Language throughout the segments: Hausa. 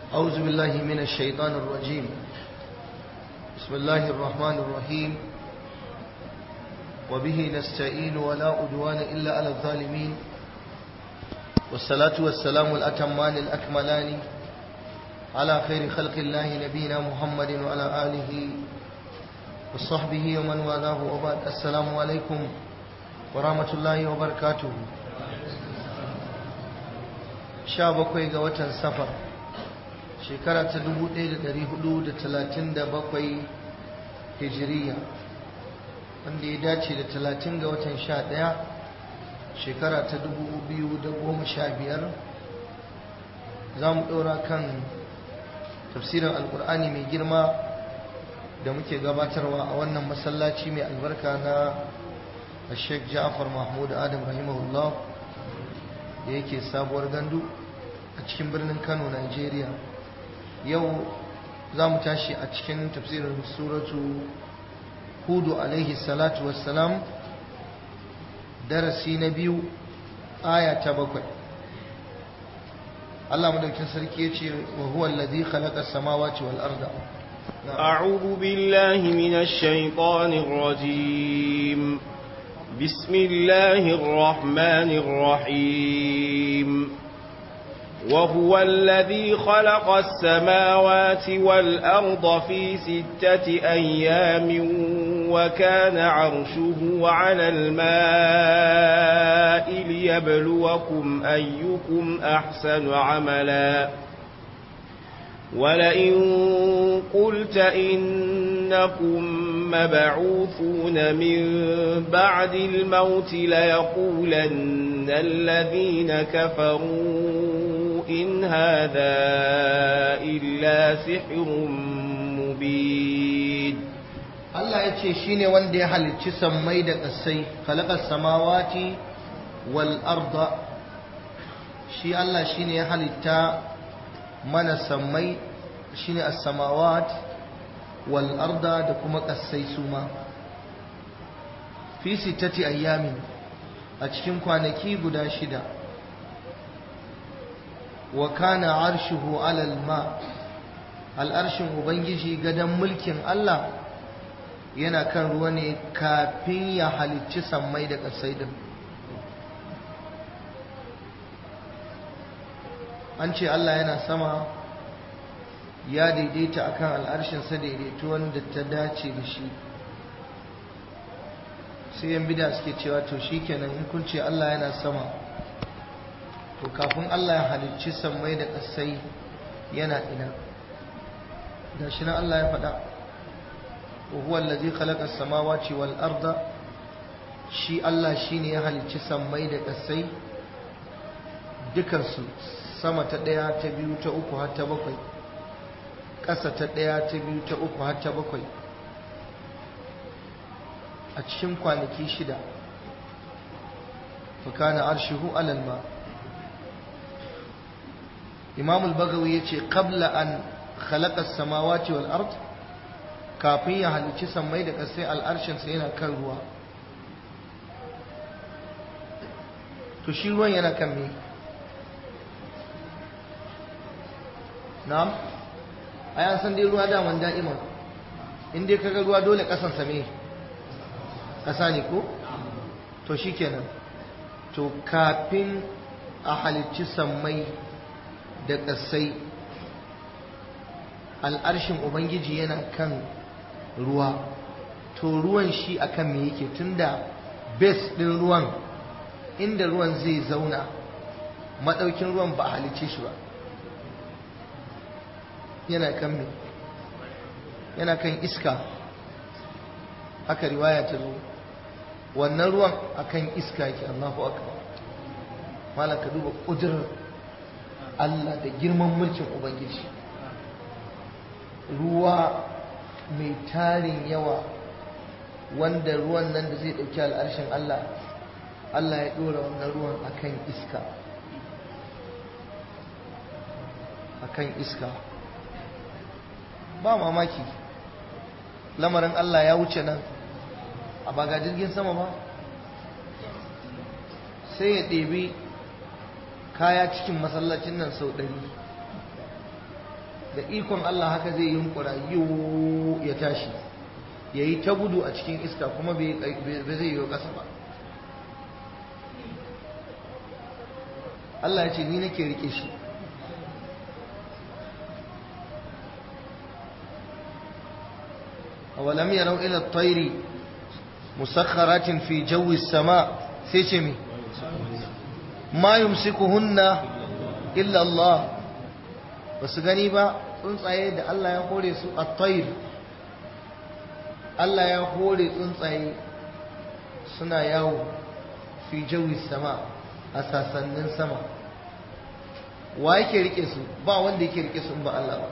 أعوذ بالله من الشيطان الرجيم. بسم الله الرحمن الرحيم. وبه نستعين ولا أدوان إلا على الظالمين، والصلاة والسلام الأتمان الأكملان على خير خلق الله نبينا محمد وعلى آله وصحبه ومن والاه وبعد. السلام عليكم ورحمة الله وبركاته. 17 ga watan safar shekara ta 1437 hijiriya, wanda ya dace da 30 ga watan 11 shekara ta 2015. za mu ɗora kan tafsirin alkur'ani mai girma da muke gabatarwa a wannan masallaci mai albarka na Sheikh Ja'far Mahmud Adam rahimahullah da yake sabuwar gandu a cikin birnin Kano, Nigeria. Yau za mu tashi a cikin tafsirin suratu Hudu alaihi salatu wassalam, darasi na 2, aya ta 7. Allah madaukin sarki yace wa huwa alladhi khalaqa as-samawati wal arda. A'udhu billahi minash shaitanir rajim. Bismillahir rahmanir rahim. وهو الذي خلق السماوات والأرض في 6 أيام وكان عرشه على الماء ليبلوكم أيكم أحسن عملا ولئن قلت إنكم مبعوثون من بعد الموت ليقولن الذين كفروا إن هذا إلا سحر مبين. Allah ya ce shi ne wanda ya halicci sammai da ƙasai, khalaƙar samawati wal arda. Shi Allah shi ne ya halitta mana sammai, shi ne as-samawat wal arda da kuma ƙasai su ma. Fi 6 ayyamin, a cikin kwanaki guda 6. Wa kana arshuhu alal ma, al'arshin Ubangiji gadon mulkin Allah yana kan ruwa ne kafin ya halicci sammai da ƙasai din. An ce Allah yana sama, ya daidaita akan al'arshinsa daidaito wanda ta dace da shi. Sai yan bida suke cewa to shi kenan in kun ce Allah yana sama, to kafin Allah ya halicci sammai da ƙasai yana ina? Da shi nan Allah ya faɗa wa huwa allazi khalaqa as-samawati wal arda. Shi Allah shine ya halicci sammai da ƙasai dukansu, sama ta 1 ta 2 ta 3 har ta 7, ƙasa ta 1 ta 2 ta 3 har ta 7, a cikin kwanaki 6. fa kana arshuhu alal ma. Imam al-Bagawi yace qabla an khalaqa as-samawati wal ard, kafin ya halicci sammai da ƙasai al'arshin sa yana kan ruwa. To shi ruwan yana kan me? Na'am, ai an san dai ruwa daman da'iman, in dai kaga ruwa dole ƙasan sa me? Ƙasa ne ko? To shikenan. To kafin a halicci sammai da ƙasai al'arshin Ubangiji yana kan ruwa. To ruwan shi akan me yake? Tunda base ɗin ruwan, inda ruwan zai zauna, maɗaukin ruwan ba a halicce shi ba, yana kan me? Yana kan iska. Haka riwaya ta zo, wannan ruwan akan iska yake. Allahu akbar. Malaka duba ƙudurar Allah da girman mulkin Ubangiji. Ruwa mai tarin yawa, wanda ruwan nan da zai ɗauki al'arshin Allah, Allah ya ɗora wannan ruwan akan iska. Akan iska. Ba mamaki lamarin Allah ya wuce nan. A ba ga jirgin sama ba, sai ya ɗebi kaya cikin masallacin nan sau 100, da ikon Allah haka zai yunkura yiwu ya tashi ya yi ta gudu a cikin iska kuma bai zai yi ƙasa ba. Allah ya ce ni nake rike shi. awalam yarau ila at-tayri musakhkharatin fi jawi as-sama sai ce me ma yumsikuhunna illa Allah. basu gani ba tsuntsaye da Allah ya hore su at-tayr, Allah ya hore tsuntsaye suna yawo fi jawi as-sama a sasannin sama. wa yake rike su? ba wanda yake rike su ba Allah ba.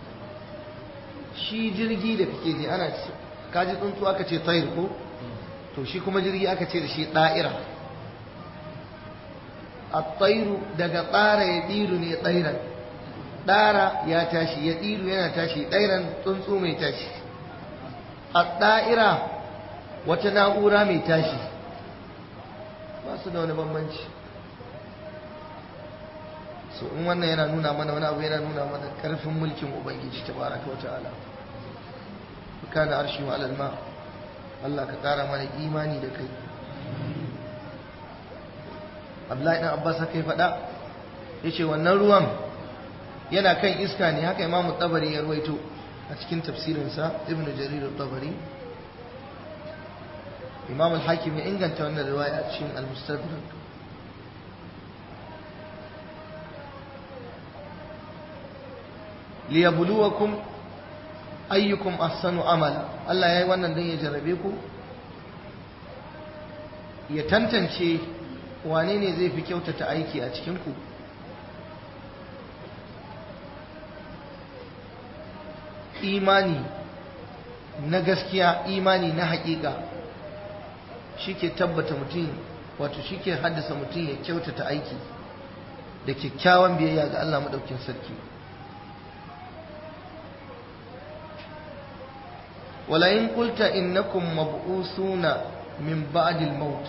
shi jirgi da kake ji ana kaji tsuntsu aka ce tayr ko, to shi kuma jirgi aka ce da shi da'ira. at-tayru daga tsara ya diru ne tsairan, dara ya tashi, ya diru yana tashi, tsairan tsuntsu mai tashi. at-da'ira wata na'ura mai tashi, ba su da wani bambanci. so in wannan yana nuna mana wani abu, yana nuna mana karfin mulkin ubangiji tabaraka wa ta'ala. kana arshihu alal ma, Allah ka kara mana imani da kai. Abdullahi dan Abbas kai faɗa yace wannan ruwan yana kan iska ne, haka Imam Tabari ya ruwaito a cikin tafsirinsa, Ibn Jarir al-Tabari. Imam al-Hakim ya inganta wannan riwaya a cikin al-Mustadrak. liyabluwakum ayyukum ahsanu amala, Allah yayi wannan dan ya jarrabe ku, ya tantance wane ne zai fi kyautata aiki a cikin ku. imani na gaskiya, imani na haƙiƙa shike tabbata mutum, wato shike haddasa mutum ya kyautata aiki da kyakkyawan biyayya ga Allah madaukakin sarki. ولئن قلت إنكم مبعوثون من بعد الموت،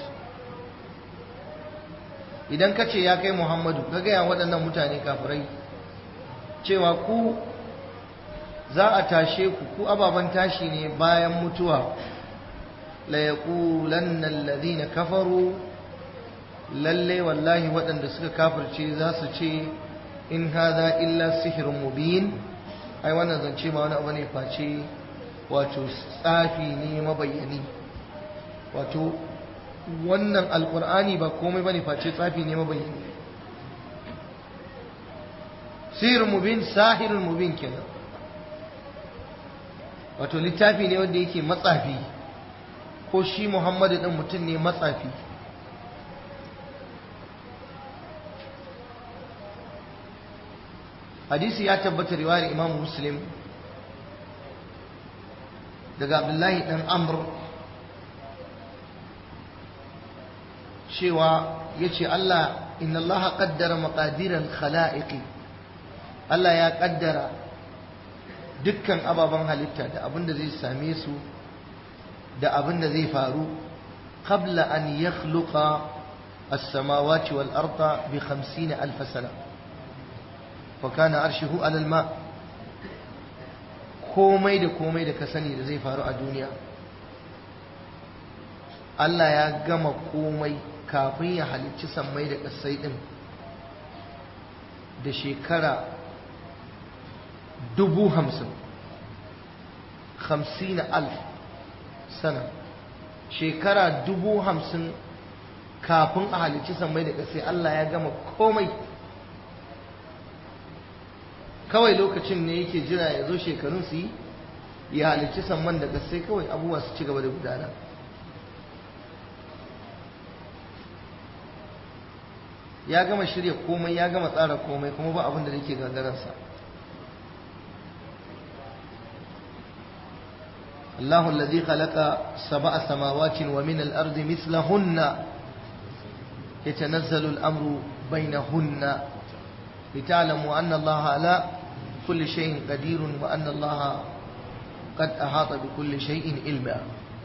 idan kace ya kai Muhammadu ka gaya waɗannan mutane kafirai cewa ku za a tashe ku ababan tashi ne bayan mutuwa, la yaqulanna alladhina kafaru, lalle wallahi waɗanda suka kafirce za su ce in hadha illa sihrun mubin, ai wannan zance ma wani abu ne face wato tsafi ne mabayyani. wato wannan alkur'ani ba komai bane face tsafi ne mabayyani. sihirun mubin, sahirun mubin kenan, wato littafi ne wanda yake matsafi, ko shi Muhammadu din mutum ne matsafi. hadisi ya tabbata riwayar Imam Muslim daga Abdullahi dan Amr cewa yace Allah, inna Allah qaddara maqadir al-khalaiq, Allah ya kaddara dukkan ababen halitta da abinda zai same su da abinda zai faru qabla an yakhluqa as-samawati wal arda bi 50,000 sana, fa kana arshuhu ala al-ma. komai da komai da ka sani da zai faru a duniya, Allah ya gama komai kafin ya halicci sammai da ƙasai ɗin da shekara 50,000, 50,000 sana, shekara 50,000 kafin a halicci sammai da ƙasai. Allah ya gama komai, kawai lokacin ne yake jira ya zo shekarun su yi ya halicci samman da sai kawai abubuwa su ci gaba da gudana. ya gama shirya komai, ya gama tsara komai, kuma ba abin da yake gagararsa. Allahu allazi khalaqa sab'a samawati wa min al-ardi mithlahunna yatanazzalu al-amru bainahunna lita'lamu anna Allaha ala kulli shay'in qadirun wa anna Allaha qad ahata bi kulli shay'in ilma.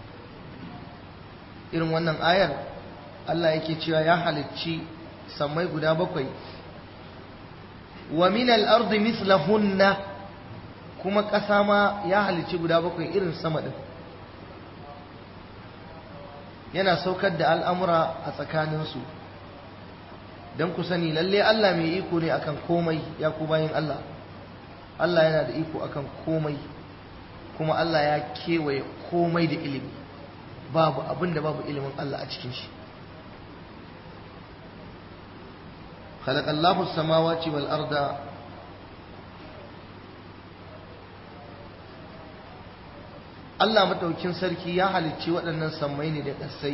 irin wannan ayar Allah yake cewa ya halicci sammai guda 7, wa min al-ardi mithlahunna, kuma ƙasa ma ya halicci guda bakwai irin sama ɗin, yana saukar da al'amura a tsakaninsu don ku sani lalle Allah mai iko ne akan komai. Ya ku bayin Allah, Allah yana da iko akan komai, kuma Allah ya kewaye komai da ilimi, babu abin da babu ilimin Allah a cikin shi. khalaqallahu as-samawati wal arda Allah madaukin sarki ya halicci waɗannan sammai ne da ƙasai.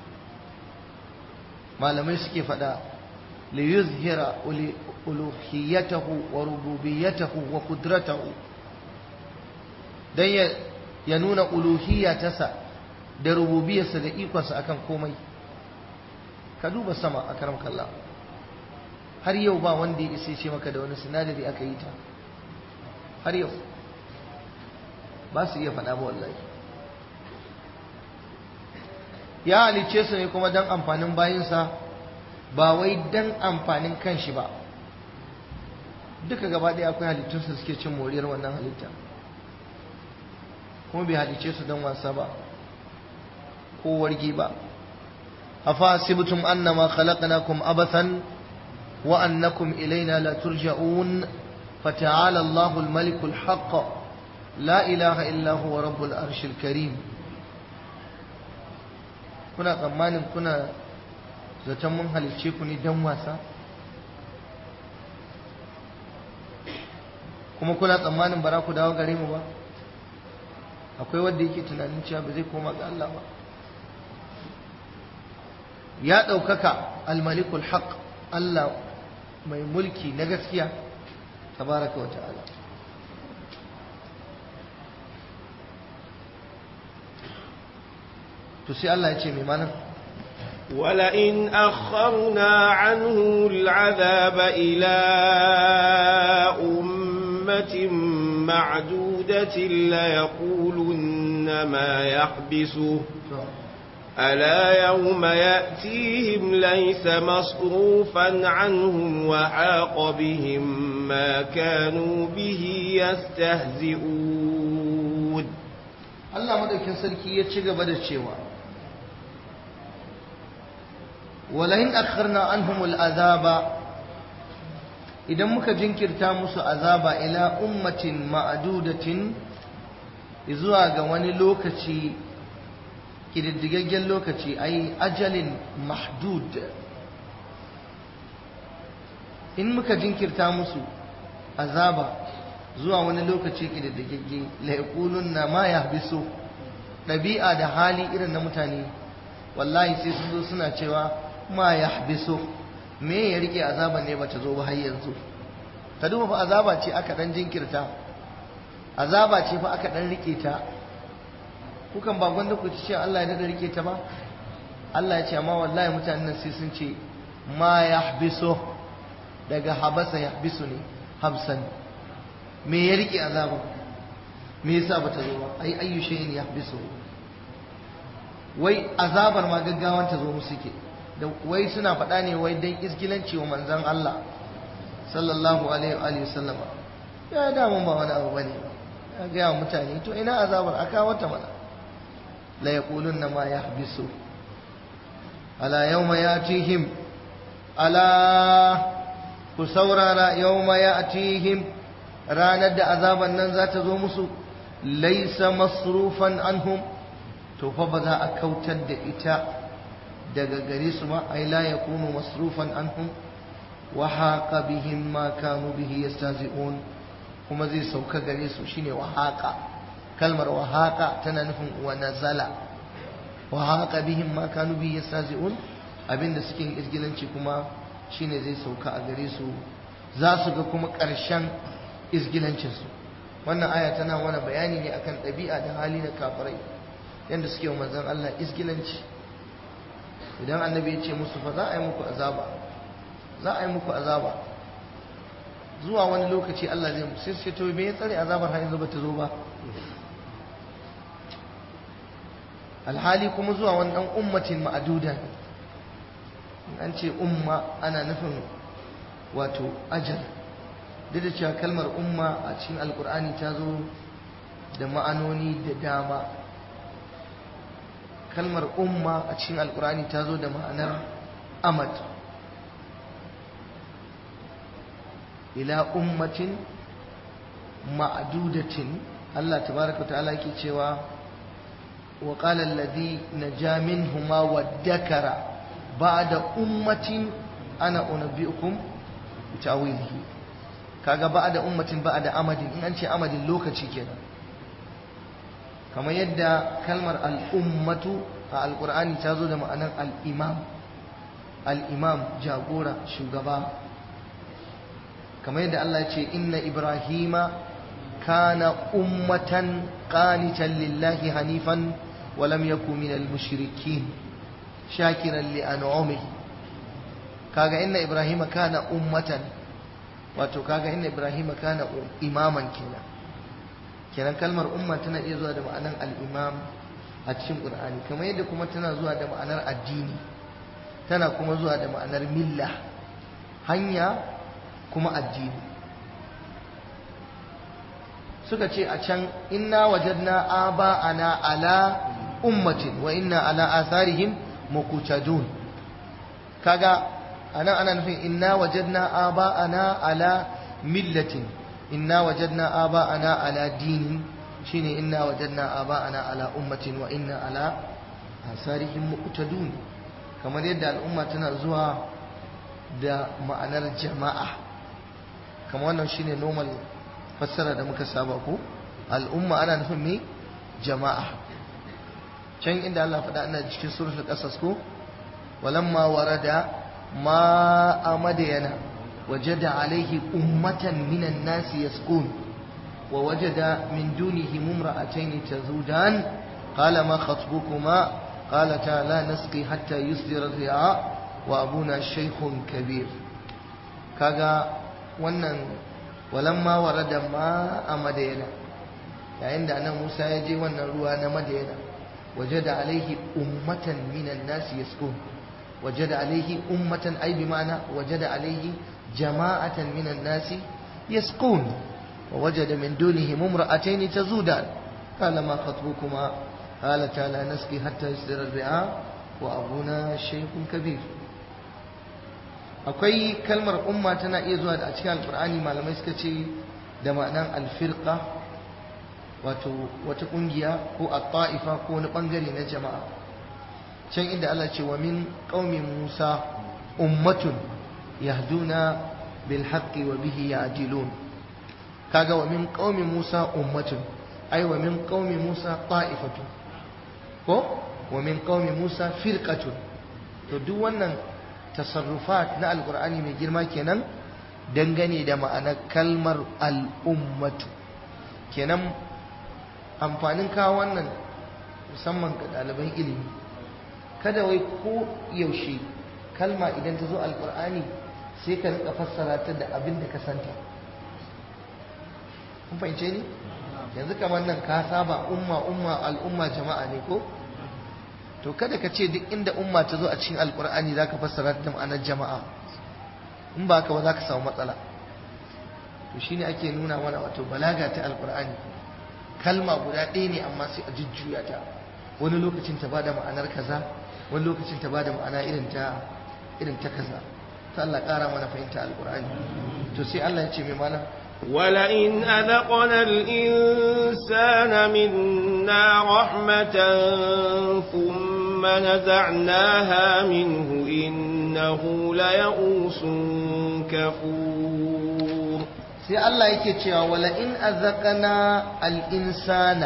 Malamai suke faɗa li yuzhira uluhiyatahu wa rububiyyatahu wa qudratahu, dan ya nuna uluhiyya tasa da rububiyarsa da ikonsa akan komai. Ka duba sama a karam kalla, har yau ba wanda ya isa ce maka da wani sinadari aka yi ta, har yau ba su iya faɗa ba wallahi. Ya halicce su ne kuma don amfanin bayinsa, ba wai don amfanin kanshi ba. Duka gaba ɗaya akwai halittunsa suke cin moriyar wannan halitta, kuma bai halicce su don wasa ba ko wargi ba. أفحسبتم أنما خلقناكم عبثا وأنكم إلينا لا ترجعون فتعالى الله الملك الحق لا إله إلا هو رب العرش الكريم. kuna tsammanin kuna zaton mun halicce ku ne don wasa, kuma kuna tsammanin ba za ku dawo gare mu ba? Akwai wanda yake tunanin cewa ba zai koma ga Allah ba? Ya ɗaukaka almalikul haq, Allah mai mulki na gaskiya tabaraka wa ta'ala. to sai Allah ya ce mai mana ولئن أخرنا عنه العذاب إلى أمة معدودة ليقولن ما يحبسه ألا يوم يأتيهم ليس مصروفا عنهم وحاق بهم ما كانوا به يستهزئون. الله مدوكين سركي يتشغى بدا الشيوى ولئن أخرنا عنهم العذاب إذا مك جنكر تامس عذاب إلى أمة معدودة إذا قواني لوكتي kididdigaggen lokaci ai ajalin mahdud, in muka jinkirta musu azaba zuwa wani lokaci kididdigagge la yaqulunna ma yahbisu, dabi'a da hali irin na mutane wallahi sai sun zo suna cewa ma yahbisu, me ya rike azaban ne bata zo ba har yanzu. ka duba fa azaba ce aka dan jinkirta, azaba ce fa aka dan rike ta. kukan ba gwanda ku ce Allah ya dada rike ta ba? Allah ya ce amma wallahi mutanen nan sai sun ce ma yahbisu, daga habasa yahbisu ne, habsan. me ya rike azaba? me yasa bata zo ba? ai ayyu shay'in yahbisu, wai azabar ma gaggawan ta zo musu ke da wai suna faɗa ne wai dan isgilanci wa manzon Allah sallallahu alaihi wa sallama. ya da mun ba wani abu bane, ya ga mutane to ina azabar aka wata mana. la yaqulunna ma yahbisu ala yawma yatihim, ala ku saurara, yawma yatihim, ranar da azaban nan za ta zo musu, laysa masrufan anhum, to fa ba za a kautar da ita daga gare su ba. ai la yakunu masrufan anhum wa haqa bihim ma kanu bihi yastahzi'un, kuma zai sauka gare su shine wa haqa. kalmar wa haqa tana nufin wa nazala, wa haqa bihim ma kanu bihi yastahzi'un, abinda suke yin izgilanci kuma shine zai sauka a gare su, za su ga kuma ƙarshen izgilancin su. wannan aya tana mana bayani ne akan ɗabi'a da hali na kafirai, yanda suke wa manzon Allah izgilanci. idan annabi ya ce musu fa za a yi muku azaba, za a yi muku azaba zuwa wani lokaci Allah zai musu, sai to me ya tsare azabar har yanzu bata zo ba? alhali kuma zuwa wani dan ummatin ma'aduda. an ce umma ana nufin wato ajal, duk da cewa kalmar umma a cikin alkur'ani ta zo da ma'anoni da dama. kalmar umma a cikin alkur'ani ta zo da ma'anar amad, ila ummatin ma'dudatin. Allah tabaraka ta'ala yake cewa wa qala alladhi naja minhuma waddakara ba'da ummatin ana unabbiukum bitawilihi. kaga ba'da ummatin ba'da amadin, in an ce amadin lokaci kenan. kamar yadda kalmar al'ummatu a alkur'ani ta zo da ma'anar al'imam, al'imam jagora shugaba. kamar yadda Allah ce inna ibrahima kana ummatan qanitan lillahi hanifan wa lam yakun minal mushrikin shakiran li an'amihi. kaga inna ibrahima kana ummatan, wato kaga inna ibrahima kana imaman kenan kalmar umma tana iya zuwa da ma'anar al'imam a cikin Qur'ani, kamar yadda kuma tana zuwa da ma'anar addini, tana kuma zuwa da ma'anar milla, hanya kuma addini. suka ce a can inna wajadna aba'ana ala ummatin wa inna ala atharihim muqtadun. kaga anan ana nufin inna wajadna aba'ana ala millatin, inna wajadna aba'ana ala dinin, shine inna wajadna aba'ana ala ummatin wa inna ala asarihim muqtadun. kamar yadda al'umma tana zuwa da ma'anar jama'a, kamar wannan shine normal fassara da muka saba ko al'umma ana nufin me jama'a. can inda Allah faɗa ana cikin suratul qasas ko walamma warada ma amadiyana wajada alaihi ummatan minan nasi yasqun wa wajada min dunihi mumra'atayn tazudan qala ma khatbukuma qalata la nasqi hatta yusdira ar-ri'a wa abuna shaykhun kabir. kaga wannan walamma warada ma amadiyana, yayin da anan Musa ya je wannan ruwa na Madiyana, wajada alaihi ummatan minan nasi yasqun, wajada alaihi ummatan ay bi ma'ana wajada alaihi jama'atan minan nasi yasqun wa wajada min dunihim imra'atayn tazudan qala ma khatbukuma qalata la nasqi hatta yusdira ar-ri'a wa abuna shaykhun kabir. akwai kalmar umma tana iya zuwa a cikin alqur'ani, malamai suka ce da ma'anan al-firqa, wato wata kungiya ko at-ta'ifa ko wani bangare na jama'a. can inda Allah ce wa min qaumi Musa ummatun yahduna bil haqqi wa bihi ya'dilun. kaga wa min qaumi Musa ummatun ay wa min qaumi Musa ta'ifatun ko wa min qaumi Musa firqatun. to duk wannan tasarrufat na alqur'ani mai girma kenan dangane da ma'anar kalmar al'ummatu. kenan amfanin kawo wannan musamman ga ɗaliban ilimi, kada wai ko yaushe kalma idan ta zo alkur'ani sai ka rika fassara ta da abin da ka santa. kun fahimce ni? yanzu kamar nan ka saba umma al'umma jama'a ne ko? to kada ka ce duk inda umma ta zo a cikin alkur'ani za ka fassara ta da ma'anar jama'a, in ba haka ba za ka samu matsala. to shine ake nuna mana wato balaga ta alkur'ani, kalma guda ɗaya ne amma sai a jujjuya ta, wani lokacin ta bada ma'anar kaza, wani lokacin ta bada ma'ana irin ta kaza. ta Allah ƙara mana fahimta alƙur'ani. to sai Allah ya ce mai malam ولئن أذقنا الإنسان منا رحمة ثم نزعناها منه إنه ليئوس كفور. sai Allah yake cewa ولئن أذقنا الإنسان,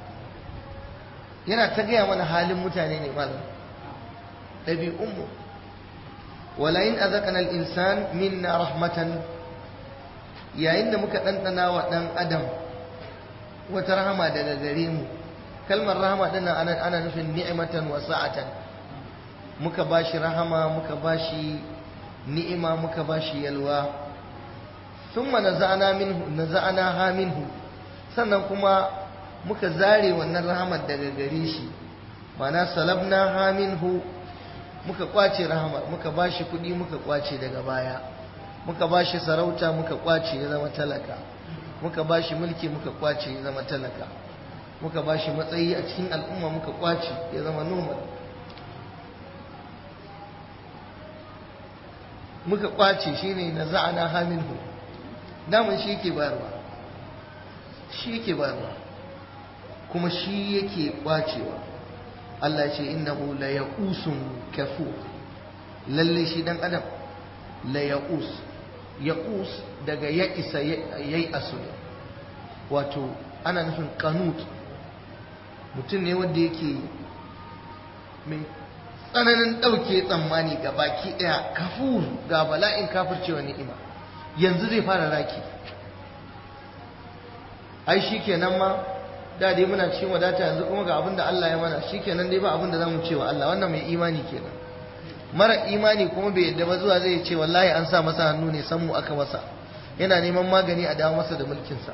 yana ta gaya mana halin mutane ne malam, ɗabi'unmu. ولئن أذقنا الإنسان منا رحمة, yayin da muka ɗanɗana wa ɗan adam wata rahama daga gare mu. kalmar rahama ɗin ana nufin ni'imatan wa sa'atan. muka bashi rahama, muka bashi ni'ima, muka bashi yalwa. thumma naza'naha minhu, sannan kuma muka zare wannan rahamar daga gare shi, ma'ana salabnaha minhu, muka kwace rahama, muka bashi kuɗi muka kwace daga baya, muka bashi sarauta muka kwace ya zama talaka, muka bashi mulki muka kwace ya zama talaka, muka bashi matsayi a cikin al'umma muka kwace ya zama normal, muka kwace shine naza'ana haminhu. daman shi yake bayarwa, shi yake bayarwa kuma shi yake kwacewa. Allah ya ce innahu la ya'usun kafur, lalle shi dan adam la ya'us daga ya'isa yayi asu, wato ana nufin qanut, mutum ne wanda yake mai tsananin dauke tsammani ga baki daya, kafur ga bala'in kafircewa ni'ima, yanzu zai fara raki. ai shikenan ma da dai muna cikin wadata, yanzu kuma ga abin da Allah ya mana, shikenan dai ba abin da zamu ce wa Allah. wannan mai imani kenan. mara imani kuma bai yadda ba, zuwa zai ce wallahi an sa masa hannu ne, san mu aka masa, yana neman magani a dawo masa da mulkinsa.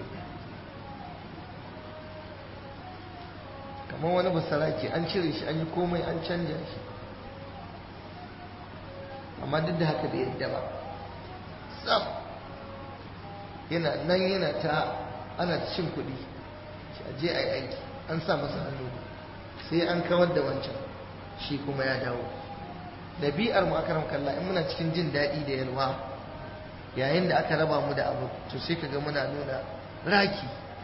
kamar wani basarake an cire shi, an yi komai, an canja shi, amma duk da haka bai yadda ba. sam yana nan yana ta ana cin kuɗi, a je a yi aiki, an sa masa hannu, sai an kawar da wancan, shi kuma ya dawo. ɗabi'ar mu akaram kallah, in muna cikin jin daɗi da yalwa, yayin da aka raba mu da abu, to sai kaga muna nuna raki.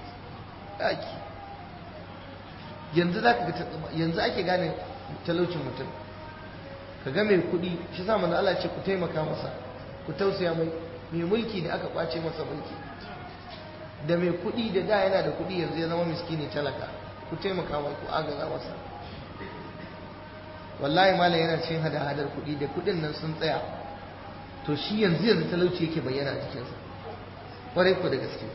yanzu zaka ga, yanzu ake gane talaucin mutum. kaga mai kuɗi, shi sa manzo Allah ce ku taimaka masa, ku tausaya mai mulki da aka kwace masa mulki, da mai kuɗi da da yana da kuɗi yanzu ya zama miskini talaka, ku taimaka mai, ku agaza masa. wallahi malam yana cikin hada-hadar kuɗi, da kuɗin nan sun tsaya, to shi yanzu talauci yake bayyana a jikinsa. ƙwarai ku da gaske,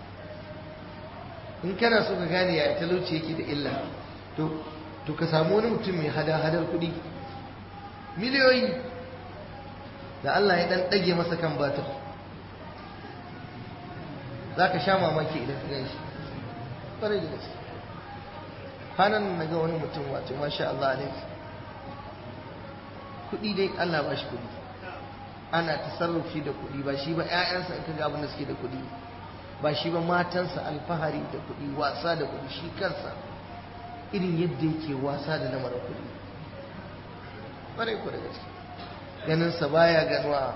in kana so ka gane yaya talauci yake da illa, to ka samu wani mutum mai hada-hadar kuɗi, miliyoyi, da Allah ya ɗan ɗage masa kan batir, za ka sha mamaki idan ka gan shi. ƙwarai da gaske. kwanan na ga wani mutum, wato masha Allah alaihi, kuɗi dai Allah ba shi kuɗi, ana tasarrufi da kuɗi, ba shi ba ƴaƴansa in kaga abin da suke da kuɗi, ba shi ba matansa alfahari da kuɗi, wasa da kuɗi, shi kansa irin yadda yake wasa da lamarin kuɗi. ƙwarai ku da gaske, ganinsa baya ganuwa.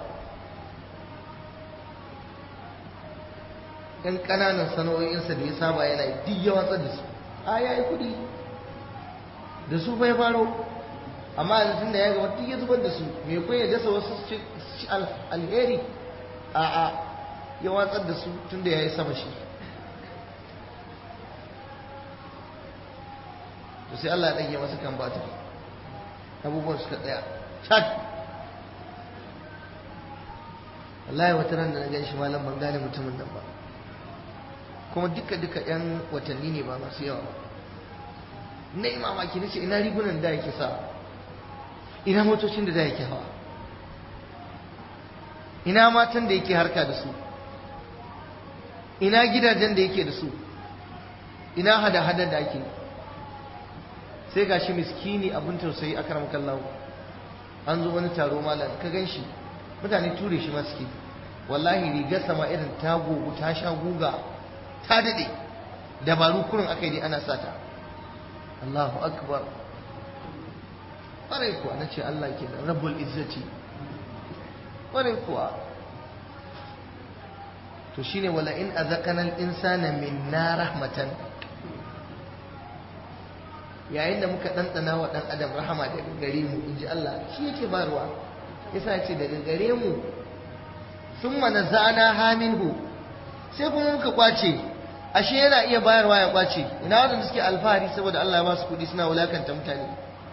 ƴan ƙananan sana'o'insa da ya saba yana duk ya watsar da su. ya yi kuɗi da su bai faro, amma yanzu tun da ya gaba duk ya zubar da su, mai kun ya dasa wasu alheri, ya watsar da su tun da ya yi sama shi. to sai Allah ya ɗage masa kan bata, abubuwan suka tsaya chat. wallahi wata ran da na gan shi malam ban gane mutumin nan ba, kuma duka yan watanni ne ba masu yawa ba. na yi mamaki, na ce ina rigunan da yake sa, ina motocin da yake hawa, ina matan da yake harka da su, ina gidajen da yake da su, ina hada-hada da ake. sai gashi miskini abin tausayi akramakallahu, an zo wani taro malam, ka gan shi mutane ture shi masu ke, wallahi rigar sama irin ta gogu, ta sha guga, ta daɗe, dabaru kurin aka yi dai ana sata. Allahu akbar. ƙwarai kuwa, na ce Allah ke da rabbul izzati. ƙwarai kuwa. to shine wala in azaqana al-insana minna rahmatan, yayin da muka ɗanɗana wa ɗan adam rahama daga gare mu, in ji Allah, shi yake barwa, yasa ce daga gare mu, summa naza'naha minhu, sai kuma muka kwace. ashe yana iya bayarwa ya kwace. ina wadanda suke alfahari saboda Allah ya ba su kuɗi suna wulakanta mutane,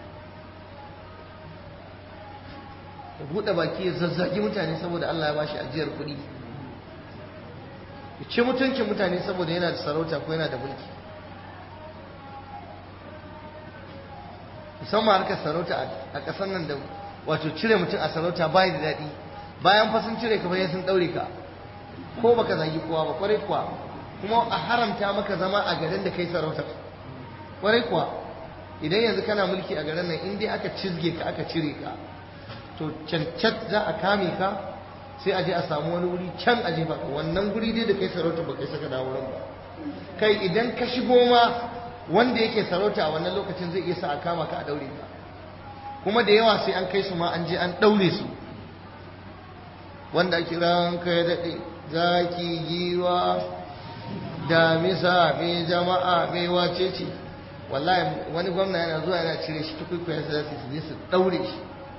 ya buɗe baki ya zazzagi mutane saboda Allah ya ba shi ajiyar kuɗi, ya ce mutuncin mutane saboda yana da sarauta ko yana da mulki. musamman harkar sarauta a ƙasar nan, da wato cire mutum a sarauta bai da daɗi. bayan fa sun cire ka bayan sun ɗaure ka, ko baka zagi kowa ba, ƙwarai kuwa, kuma a haramta maka zama a garin da kai sarautar, ƙwarai kuwa. idan yanzu kana mulki a garin nan, in dai aka cizge ka aka cire ka, to cancat za a kame ka, sai a je a samu wani wuri can a jefa ka, wannan guri dai da kai sarauta ba kai saka dawo wurin ba. Kai idan ka shigo ma wanda yake sarauta a wannan lokacin zai iya sa a kama ka a daure ka, kuma da yawa sai an kai su ma an je an daure su. Wanda ake ranka ya daɗe zaki giwa damisa mai jama'a mai wacece, wallahi wani gwamna yana zuwa yana cire shi tukwikwayen sa su je su daure shi.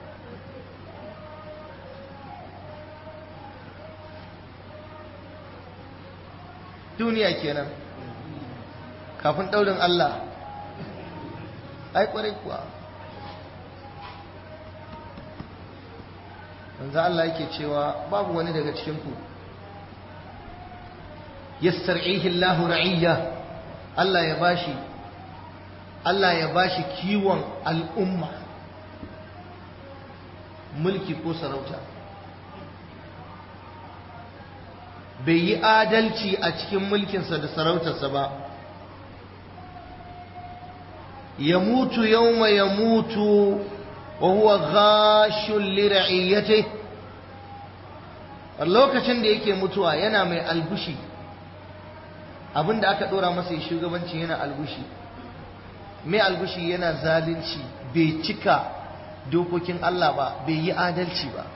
Duniya kenan kafin daurin Allah. Ai kwarai kuwa manzo Allah yake cewa babu wani daga cikin ku yastar'ihi Allah ra'iyya, Allah ya bashi kiwon al'umma, mulki ko sarauta, bai yi adalci a cikin mulkinsa da sarautarsa ba, ya mutu yawma ya mutu wa huwa ghashun li ra'iyyatihi, lokacin da yake mutuwa yana mai albushi, abinda aka dora masa shugabanci yana albushi. Mai albushi yana zalunci, bai cika dokokin Allah ba, bai yi adalci ba,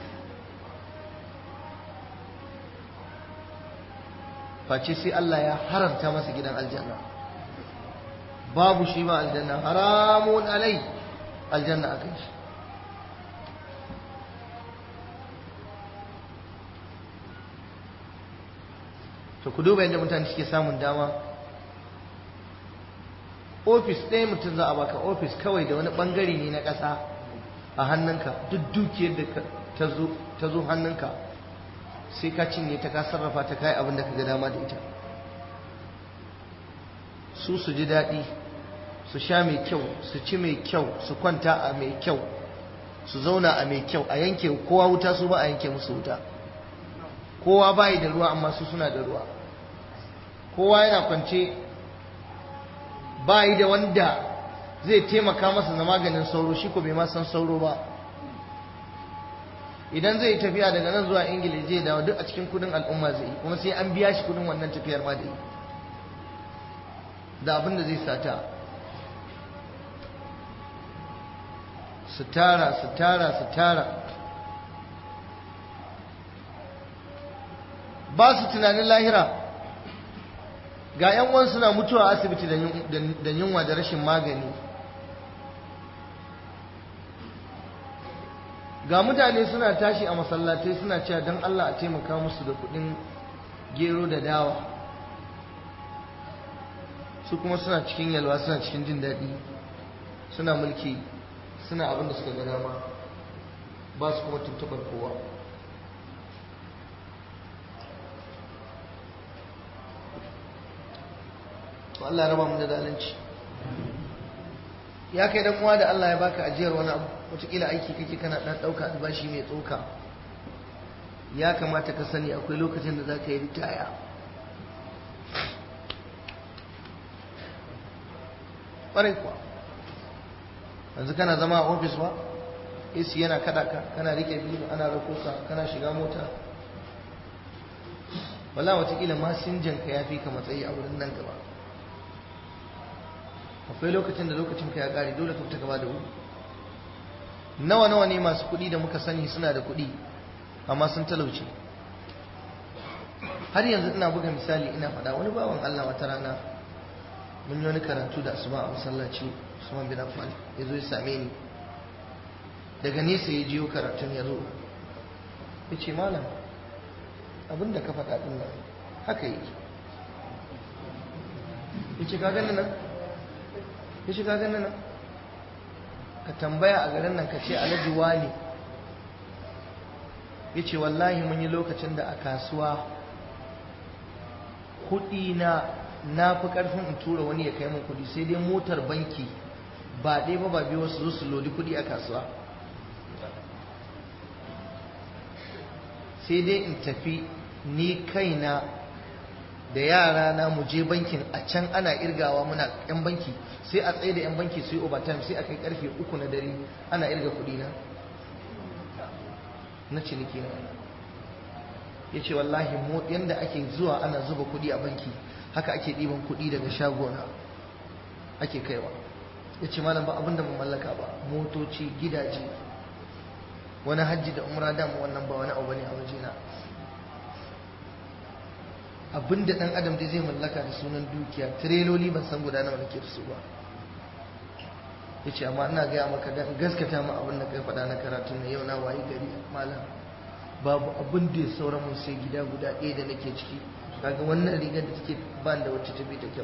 face sai Allah ya haramta masa gidan aljanna. Babu shi ba aljanna, haramun alai, aljanna akan shi. To ku duba yadda mutane suke samun dama. Ofis ɗaya mutum za a baka, ofis kawai da wani ɓangare ne na ƙasa a hannunka, duk dukiyar da ta zo hannunka sai ka cinye ta, ka sarrafa ta, kai abin da ka ga dama da ita. Su ji daɗi, su sha mai kyau, su ci mai kyau, su kwanta a mai kyau, su zauna a mai kyau, a yanke kowa wuta, su ba a yanke musu wuta. Kowa bayi da ruwa amma su suna da ruwa. Kowa yana kwance bayi da wanda zai taimaka masa na maganin sauro, shi ko bai ma san sauro ba. Idan zai tafiya daga nan zuwa Ingila zai dawo duk a cikin kudin al'umma zai yi, kuma sai an biya shi kudin wannan tafiyar ma da yi, da abin da zai sata. Su tara ba su tunanin lahira. Ga 'yan uwan suna mutuwa a asibiti da yunwa da rashin magani. Ga mutane suna tashi a masallatai suna cewa don Allah a taimaka musu da kudin gero da dawa, su kuma suna cikin yalwa, suna cikin jin daɗi, suna mulki, suna abin da suka ga dama, ba su kuma tuntuɓar kowa. to Allah ya raba mu da zalunci. Ya kai dan uwa da Allah ya baka ajiyar wani abu, wataƙila aiki kake kana dan ɗauka albashi mai tsoka, ya kamata ka sani akwai lokacin da za ka yi ritaya. ƙwarai kuwa, yanzu kana zama a ofis ba, AC yana kada ka, kana rike biyu, ana rako ka, kana shiga mota, wala wataƙila masinjanka ya fi ka matsayi a wurin nan gaba. Akwai lokacin da lokacin ka ya ƙare, dole ka fita gaba da wuri. Nawa ne masu kuɗi da muka sani suna da kuɗi amma sun talauce. Har yanzu ina buga misali, ina faɗa wani bawan Allah wata rana mun yi wani karatu da asuba a masallaci Usman bin Affan, ya zo ya same ni daga nesa, ya jiyo karatun, ya zo ya ce malam abin da ka faɗa ɗin nan haka yake. Ya ce ka gani nan, ya ce ka gani nan, ka tambaya a garin nan ka ce Alhaji wani. Ya ce wallahi mun yi lokacin da a kasuwa kuɗi na fi ƙarfin in tura wani ya kai mun kuɗi, sai dai motar banki ba ɗaya ba biyu wasu zo su lodi kuɗi a kasuwa, sai dai in tafi ni kaina da yara na mu je bankin, a can ana irgawa, muna yan banki, sai a tsaye da yan banki su yi overtime, sai a kai karfe 3 na dare ana irga kuɗi na ciniki na. ya ce wallahi yadda ake zuwa ana zuba kuɗi a banki haka ake ɗiban kuɗi daga shagona ake kaiwa. Ya ce malam ba abinda mu mallaka ba, motoci, gidaje, wani hajji da umra damu wannan ba wani abu ne a wajena. Abinda ɗan adam dai zai mallaka da sunan dukiya, tireloli ban san guda nawa nake da su ba. Ya ce amma ina gaya maka dan gaskata ma abin da kai faɗa na karatu na yau na wayi gari malam babu abin da ya saura mun sai gida guda ɗaya da nake ciki. Kaga wannan rigar da take ban da wacce ta bi ta kyau.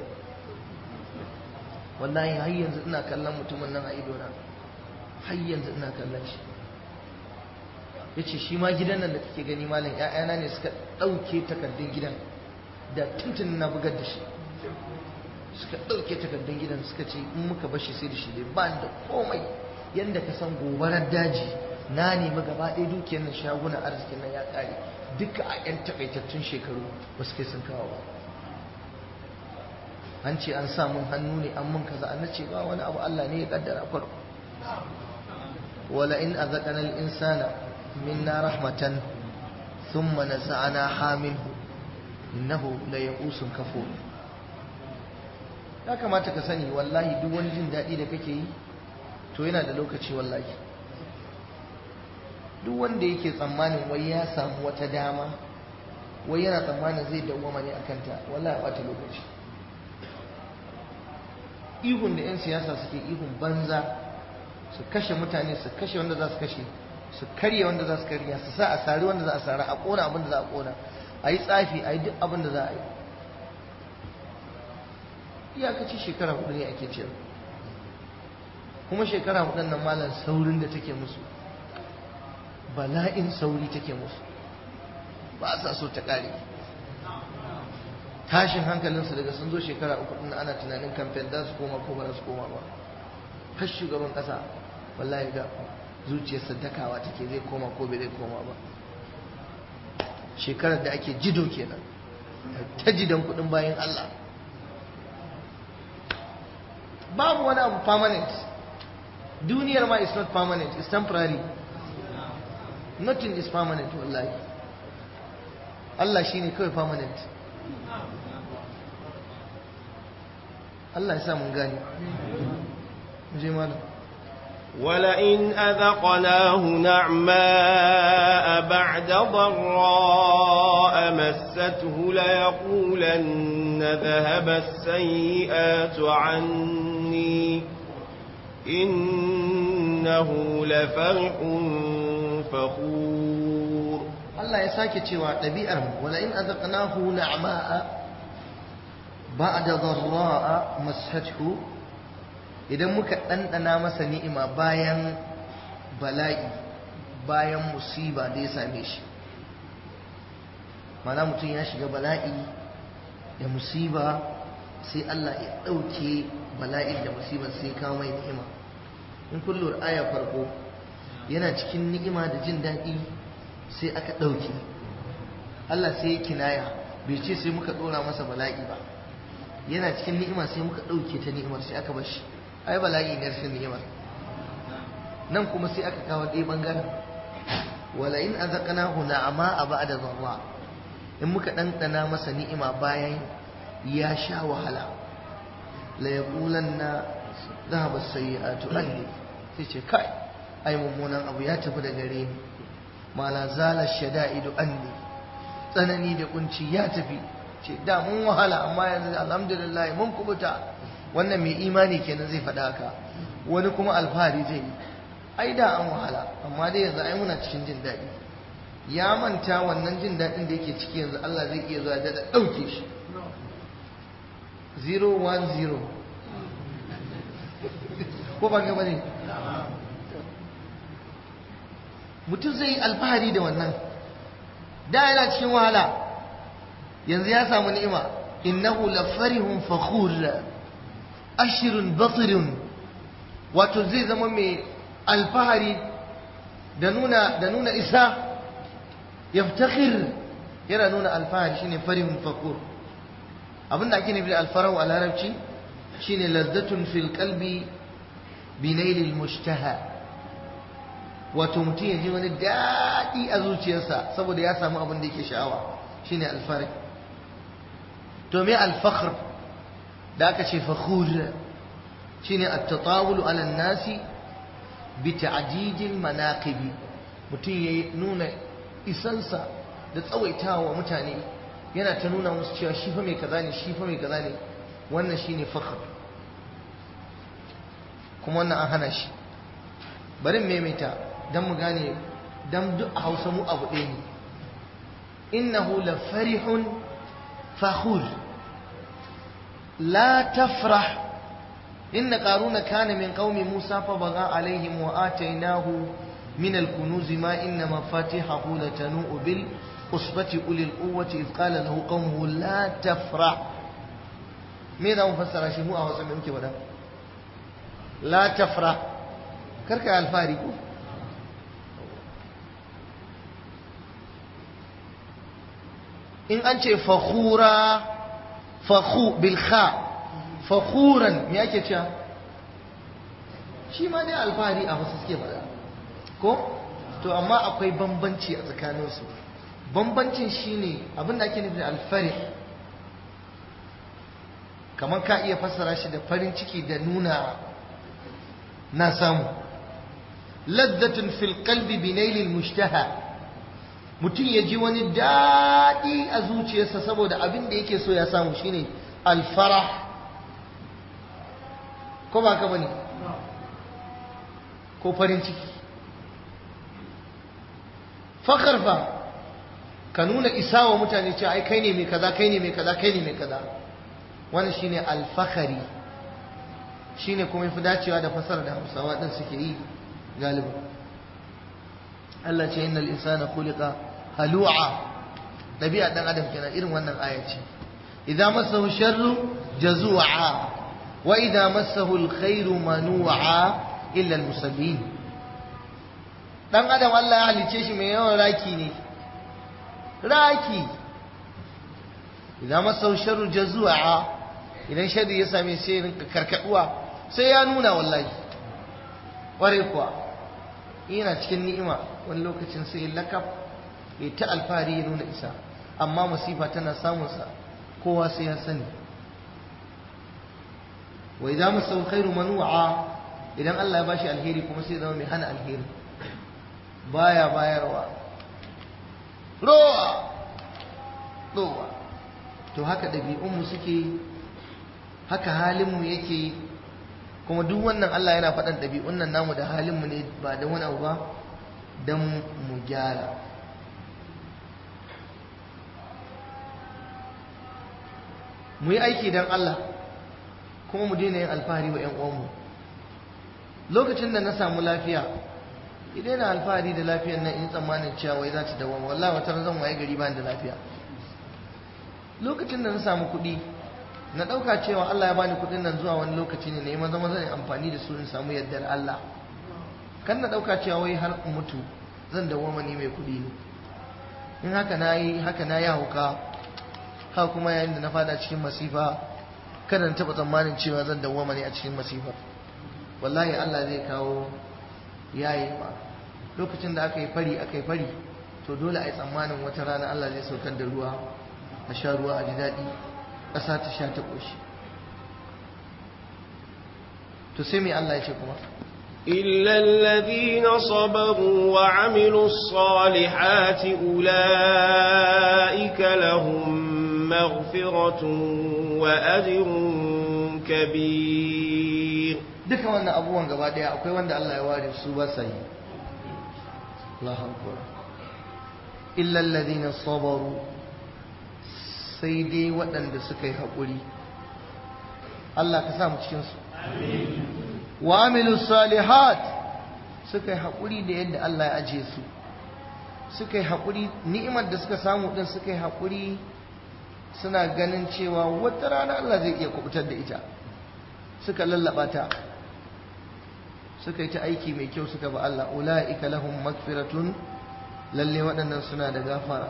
Wallahi har yanzu ina kallon mutumin nan a idona, har yanzu ina kallon shi. Ya ce shi ma gidan nan da kake gani malam ƴaƴana ne suka ɗauke takardun gidan da tuntun na bugar da shi, suka ɗauke takardun gidan suka ce in muka bashi sai da shi dai ba da komai. Yanda ka san gobarar daji na nemi gaba ɗaya dukiyar nan shaguna arzikin nan ya ƙare duka a 'yan takaitattun shekaru ba su kai sun kawo ba. An ce an sa mun hannu ne an mun kaza, an ce ba wani abu Allah ne ya kaddara farko. wala in azaqana al-insana minna rahmatan thumma naza'naha minhu innahu la ya'usun kafur. Ya kamata ka sani wallahi duk wani jin daɗi da kake yi to yana da lokaci wallahi. Duk wanda yake tsammanin wai ya samu wata dama, wai yana tsammanin zai dawwama ne akan ta, wallahi bata lokaci. Ihun da 'yan siyasa suke ihun banza, su kashe mutane, su kashe wanda za su kashe, su karya wanda za su karya, su sa a sari wanda za a sara, a ƙona abin da za a ƙona, a yi tsafi, a yi duk abin da za a yi. Iyakaci shekara 4 ne ake cewa, kuma shekara 4 nan malam saurin da take musu, bala'in sauri take musu, ba sa so ta ƙare. Tashin hankalinsu daga sun zo shekara 3 ɗin ana tunanin kamfen za su koma ko ba za su koma ba. Har shugaban ƙasa wallahi ga zuciyarsa dakawa take zai koma ko bai zai koma ba. Shekarar da ake jido kenan, ta jidan kuɗin bayan Allah. Babu wani abu permanent. Duniyar ma is not permanent, it's temporary. Nothing is permanent wallahi. Allah shine kawai permanent. Allah ya sa mun gani. Je malam. ولئن أذقناه نعماء بعد ضراء مسته ليقولن ذهب السيئات عني إنه لفرح فخور. Allah ya sake cewa ɗabi'ar mu ولئن أذقناه نعماء بعد ضراء مسته, idan muka ɗanɗana masa ni'ima bayan bala'i, bayan musiba da ya same shi. Mana mutum ya shiga bala'i da musiba, sai Allah ya ɗauke bala'in da musibar sai kawo mai ni'ima. In kullum aya farko yana cikin ni'ima da jin daɗi sai aka ɗauke. Allah sai ya kinaya, bai ce sai muka ɗora masa bala'i ba. Yana cikin ni'ima sai muka ɗauke ta ni'imar sai aka bar shi. Ai bala'i ne rashin ni'imar. Nan kuma sai aka kawo ɗaya ɓangaren, wala in azaqnahu na'ama ba'da dharra, in muka ɗanɗana masa ni'ima bayan ya sha wahala, la yaqulanna dhahaba as-sayyi'atu anni, sai ce kai ai mummunan abu ya tafi da gare ni, mala zala shada'idu anni, tsanani da kunci ya tafi. Ce da mun wahala amma yanzu alhamdulillah mun kubuta. Wannan mai imani kenan zai faɗa haka. Wani kuma alfahari zai yi, ai da an wahala amma dai yanzu ai muna cikin jin daɗi. Ya manta wannan jin daɗin da yake ciki yanzu Allah zai iya zuwa da ɗauke shi. 010 ko ba gaba ne? Mutum zai yi alfahari da wannan. Da yana cikin wahala yanzu ya samu ni'ima. Innahu lafarihun fakhur ashirun batirun, wato zai zama mai alfahari da nuna isa. Yaftakhir, yana nuna alfahari, shine farihun fakhur. Abinda ake nufi da alfarahu a larabci shine lazzatun fil qalbi bi nailil mushtaha, wato mutum ya ji wani daɗi a zuciyarsa saboda ya samu abin da yake sha'awa shine alfarih. to me alfakhr da aka ce fakhur shine at-tatawul ala an-nasi bi ta'did al-manaqib, mutum ya nuna isansa da tsawaitawa mutane, yana ta nuna musu cewa shi fa mai kaza ne, shi fa mai kaza ne. wannan shine fakhr, kuma wannan an hana shi. bari maimaita dan mu gane, dan duk a Hausa mu abu ɗaya ne. innahu la farihun fakhur la tafrah inna qaruna kana min qaumi musa fa baga alaihim wa atainahu min al-kunuz ma inna mafatihahu latanu bil usbati ulil quwwati idh qala lahu qaumuhu la tafrah. me da mu fassara shi mu a Hausa me muke faɗa? la tafrah, karka alfari ko in an ce fakhura, fakhu bil kha, fakhuran me yake cewa? shi ma dai alfahari a Hausa suke faɗa ko? to amma akwai bambanci a tsakaninsu. bambancin shine abin da ake nufi da alfarih, kamar ka iya fassara shi da farin ciki da nuna na samu. laddatun fil qalbi bi nailil mushtaha, mutum ya ji wani daɗi a zuciyarsa saboda abin da yake so ya samu shine alfarah, ko ba ka bane? ko farin ciki. fakar fa ka nuna isa wa mutane cewa ai kai ne mai kaza, kai ne mai kaza, kai ne mai kaza. wannan shine alfahari, shine kuma yafi dacewa da fasara da Hausawa din suke yi galibi. Allah ce innal insana khuliqa halu'a, dabi'a dan adam kenan. irin wannan aya ce idza massahu sharru jazua wa idza massahu alkhairu manu'a illa almusallin. dan adam Allah ya halice shi mai yawan raki ne, raki. idza massahu sharru jazua, idan sharri ya same sai rinka karkaduwa, sai ya nuna wallahi kware kuwa yana cikin ni'ima wani lokacin sai lakab ya ta alfahari ya nuna isa, amma masifa tana samunsa kowa sai ya sani. wa idza masahu khairu manu'a, idan Allah ya bashi alheri kuma sai zama mai hana alheri, baya bayarwa, rowa. to haka ɗabi'unmu suke, haka halinmu yake. kuma duk wannan Allah yana faɗan ɗabi'un nan namu da halinmu ne, ba da wani abu ba, don mu gyara. mu yi aiki don Allah, kuma mu daina yin alfahari wa 'yan uwanmu. lokacin da na samu lafiya, idan na alfahari da lafiyar nan in tsammanin cewa wai za ta dawo, wallahi wata zan waye gari ba da lafiya. lokacin da na samu kuɗi, na ɗauka cewa Allah ya bani kuɗin nan zuwa wani lokaci ne, neman zama zan amfani da su in samu yardar Allah. kan na ɗauka cewa wai har in mutu zan dawoma ni mai kuɗi ne. in haka na yi hauka, haka kuma yayin da na fada cikin masifa, kada na taɓa tsammanin cewa zan dawoma ne a cikin masifa. wallahi Allah zai kawo yayi ma. lokacin da aka yi fari, to dole a yi tsammanin wata rana Allah zai saukar da ruwa, a sha ruwa a ji daɗi, ƙasa ta sha ta ƙoshi. to sai mai Allah ya ce kuma إلا الذين صبروا وعملوا الصالحات أولئك لهم مغفرة وأجر كبير. duka wannan abubuwan gaba daya akwai wanda Allah ya ware su ba sai. Allahu akbar. illa alladhina sabaru, sai dai waɗanda suka yi haƙuri. Allah ka sa mu cikin su. Amin. wa amilus salihat, suka yi haƙuri da yadda Allah ya aje su, suka yi haƙuri ni'imar da suka samu din, suka yi haƙuri suna ganin cewa wata rana Allah zai iya kubutar da ita, suka lallaba ta, suka yi ta aiki mai kyau, suka ba Allah. ula'ika lahum magfiratun, lalle waɗannan suna da gafara,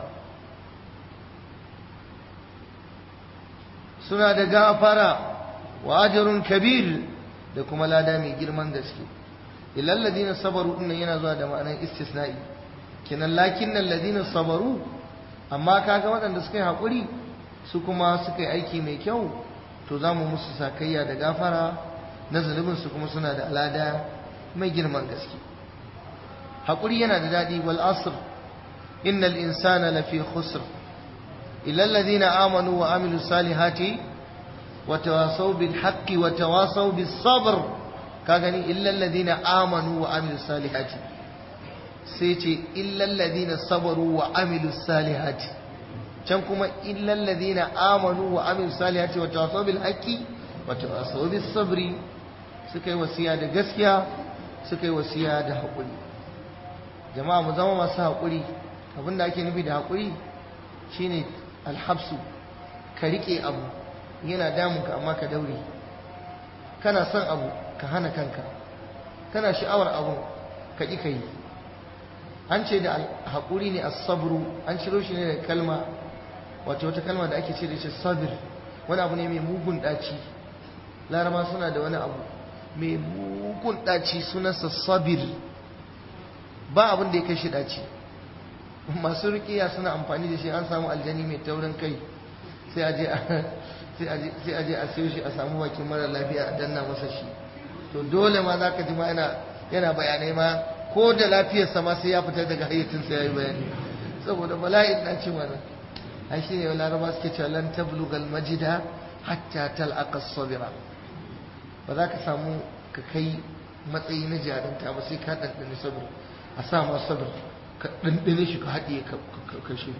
suna da gafara, wa ajrun kabir, da kuma lada mai girman gaske. illal ladina sabaru din yana zuwa da ma'anar istisna'i kenan lakinnal ladina sabaru amma kaga waɗanda suka yi haƙuri su kuma suka yi aiki mai kyau to za mu musu sakayya da gafara na zunubin su kuma suna da alada mai girman gaske haƙuri yana da daɗi wal asr innal insana lafi khusr illal ladina amanu wa amilus salihati wa tawasaw bil haqqi wa tawasaw bis sabr ka gani illal ladina amanu wa amilus salihati sai ce illal ladina sabaru wa amilus salihati can kuma illal ladina amanu wa amilus salihati wa tawasaw bil haqqi wa tawasaw bis sabri suka yi wasiya da gaskiya suka yi wasiya da haƙuri jama'a mu zama masu haƙuri abinda ake nufi da haƙuri shine alhabsu ka rike abu yana damunka amma ka daure kana son abu ka hana kanka kana sha'awar abu ka ƙi ka yi an ce da haƙuri ne as-sabru an ciro shi ne da kalma wato wata kalma da ake ce da shi sabir wani abu ne mai mugun ɗaci laraba suna da wani abu mai mugun ɗaci sunansa sabir ba abin da ya kai shi ɗaci masu riƙiya suna amfani da shi an samu aljani mai taurin kai sai a je a siyo shi a samu bakin mara lafiya a danna masa shi to dole ma za ka ji ma yana bayanai ma ko da lafiyarsa ma sai ya fita daga hayyacinsa ya yi bayani saboda bala'in ɗaci mana ai shi ne laraba suke cewa lan tablugal majida hatta tal'aqa sabira ba za ka samu ka kai matsayi na jarumta ba sai ka ɗanɗani sabir a sa ma sabir ka ɗanɗane shi ka haɗiye ka shi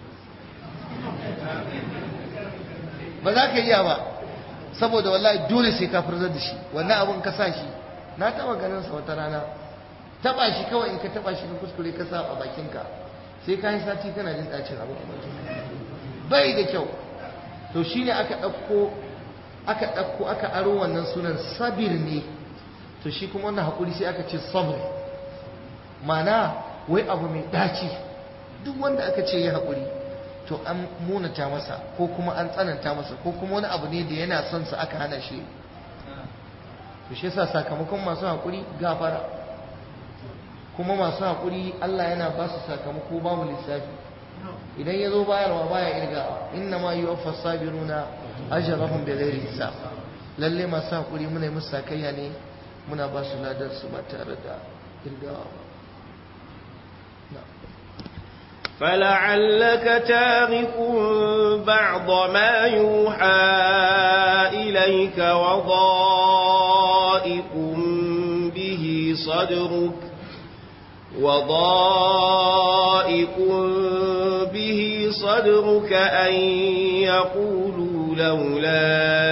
ba za ka iya ba saboda wallahi dole sai ka furzar da shi wannan abin ka sa shi na taɓa ganin sa wata rana taɓa shi kawai in ka taɓa shi ka kuskure ka sa a bakinka sai ka yi sati kana jin ɗacin abin a bakinka bai da kyau to shine aka ɗauko aka aro wannan sunan sabir ne to shi kuma wannan haƙuri sai aka ce sabr mana wai abu mai daci duk wanda aka ce ya haƙuri to an munata masa ko kuma an tsananta masa ko kuma wani abu ne da yana son sa aka hana shi to shi yasa sakamakon masu haƙuri gafara kuma masu haƙuri Allah yana ba su sakamako babu lissafi idan ya zo bayarwa baya irgawa inna ma yuwaffa sabiruna ajrahum bighairi hisab lalle masu haƙuri muna yi musu sakayya ne muna ba su ladar su ba tare da irgawa ba فلعلك تارك بعض ما يوحى إليك وضائق به صدرك أن يقولوا لولا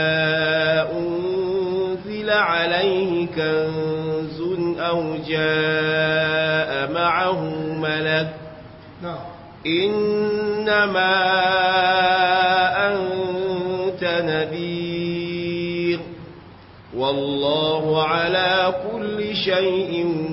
أنزل عليه كنز أو جاء معه ملك إنما أنت نذير والله على كل شيء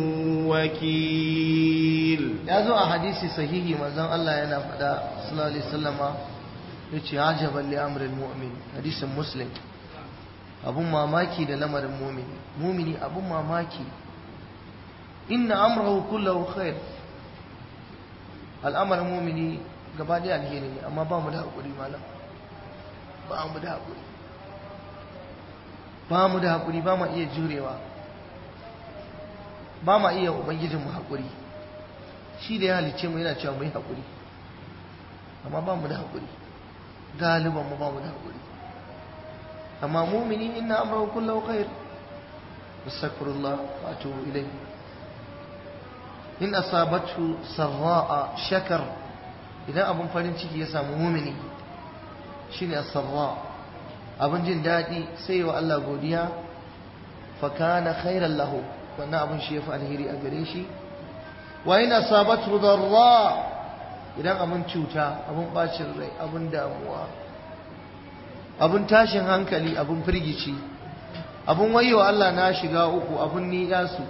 وكيل ya zo a hadisi sahihi manzon Allah yana faɗa sallallahu alaihi wasallama yace ajaban li amril mu'min hadisin muslim abun mamaki da lamarin mu'mini abun mamaki inna amrahu kullahu khair al'amarin mu'mini gaba da alheri ne amma ba mu da hakuri malam ba mu da hakuri ba mu iya jurewa ba mu iya ubangijinmu hakuri shi da ya halice mu yana cewa mu yi haƙuri amma ba mu da haƙuri galiban mu ba mu da haƙuri amma mumini inna amrahu kullahu khair astaghfirullah wa atubu ilayh in asabatu sarra'a shakar idan abun farin ciki ya samu mumini shine as-sarra abun jin dadi sai wa Allah godiya fa kana khairan lahu wannan abun shi yafi alheri a gare shi wa ina sabatu darra idan abun cuta abun bacin rai abun damuwa abun tashin hankali abun firgici abun wayewa Allah na shiga uku abun ni yasu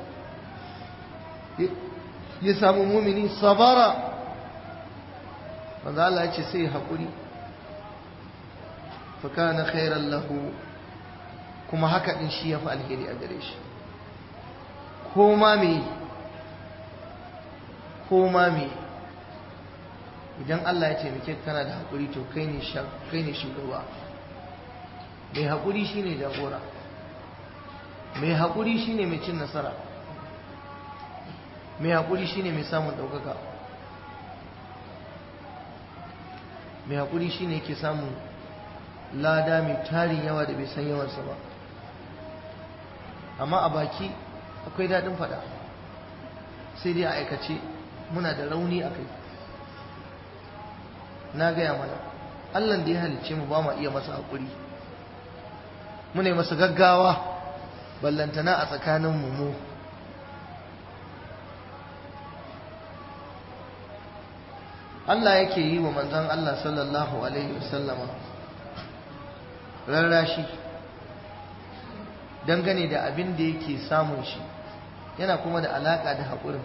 ya samu mumini sabara wanda Allah ya ce sai hakuri fa kana khairan lahu kuma haka din shi yafi alheri a gare shi koma me idan Allah ya taimake kana da haƙuri to kai ne shugaba. Mai haƙuri shine jagora, mai haƙuri shine mai cin nasara, mai haƙuri shine mai samun ɗaukaka, mai haƙuri shine yake samun lada mai tarin yawa da bai san yawansa ba. Amma a baki akwai daɗin faɗa, sai dai a aikace muna da rauni a kai. Na gaya mana Allah da ya halicce mu ba ma iya masa haƙuri, muna yi masa gaggawa, ballantana a tsakanin mu. Allah yake yi wa manzon Allah sallallahu alaihi wasallama rarrashi dangane da abin da yake samun shi, yana kuma da alaƙa da haƙurin.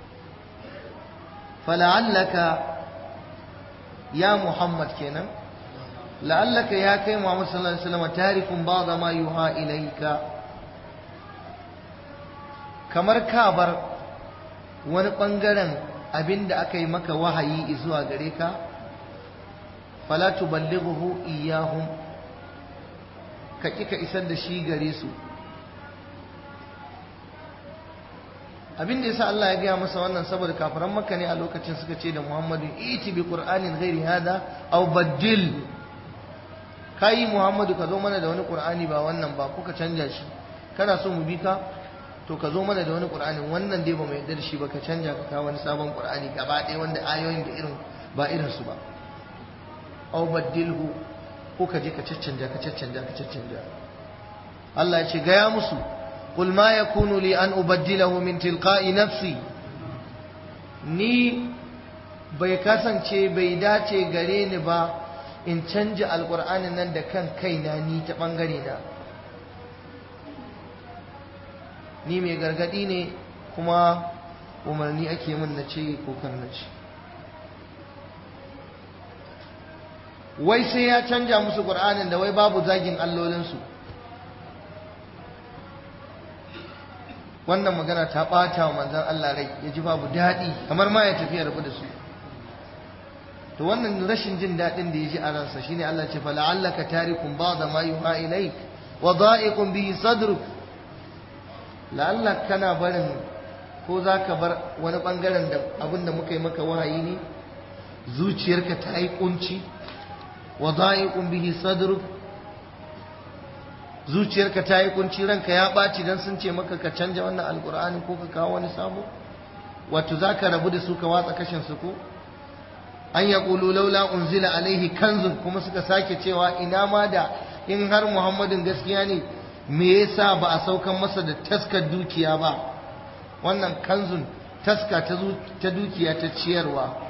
fala'allaka ya Muhammad kenan, la'allaka ya kai Muhammad sallallahu alaihi wasallam tarikun ba'da ma yuha ilayka, kamar ka bar wani bangaren abinda aka yi maka wahayi zuwa gare ka, fala tuballighu iyyahum, ka kika isar da shi gare su. Abin da yasa Allah ya gaya masa wannan saboda kafiran Makka ne a lokacin suka ce da Muhammadu iti bi qur'anin ghairi hada aw baddil, kai Muhammadu ka zo mana da wani qur'ani ba wannan ba, kuka canja shi, kana so mu bi ka to ka zo mana da wani qur'ani, wannan dai ba mu yarda da shi ba, ka canja ka kawo wani sabon qur'ani gaba ɗaya wanda ayoyin da irin ba irin su ba, aw baddilhu, ko ka je ka caccanja. Allah ya ce gaya musu قل ما يكون لي أن أبدله من تلقاء نفسي، ni bai kasance bai dace gare ni ba in canja alƙur'anin nan da kan kaina ni ta ɓangare na. Ni mai gargaɗi ne kuma umarni ake min na ce ko kan na ce. Wai sai ya canja musu ƙur'anin da wai babu zagin allolinsu. Wannan magana ta ɓata wa manzon Allah rai, ya ji babu daɗi, kamar ma ya tafi ya rabu da su. To wannan rashin jin daɗin da ya ji a ransa shine Allah ce fa la'allaka tarikun ba'da ma yuha ilayk wa da'iqun bihi sadruk, la'alla kana barin ko zaka bar wani bangaren da abin da muka yi maka wahayi ne, zuciyarka ta yi kunci, wa da'iqun bihi sadruk, zuciyarka ta yi kunci, ranka ya ɓaci don sun ce maka ka canja wannan alkur'ani ko ka kawo wani sabo, wato za ka rabu da su ka watsa kashin su ko an ya ƙulu laula unzila alaihi kanzun, kuma suka sake cewa ina ma da in har muhammadin gaskiya ne me yasa ba a saukan masa da taskar dukiya ba. Wannan kanzun taska ta dukiya ta ciyarwa.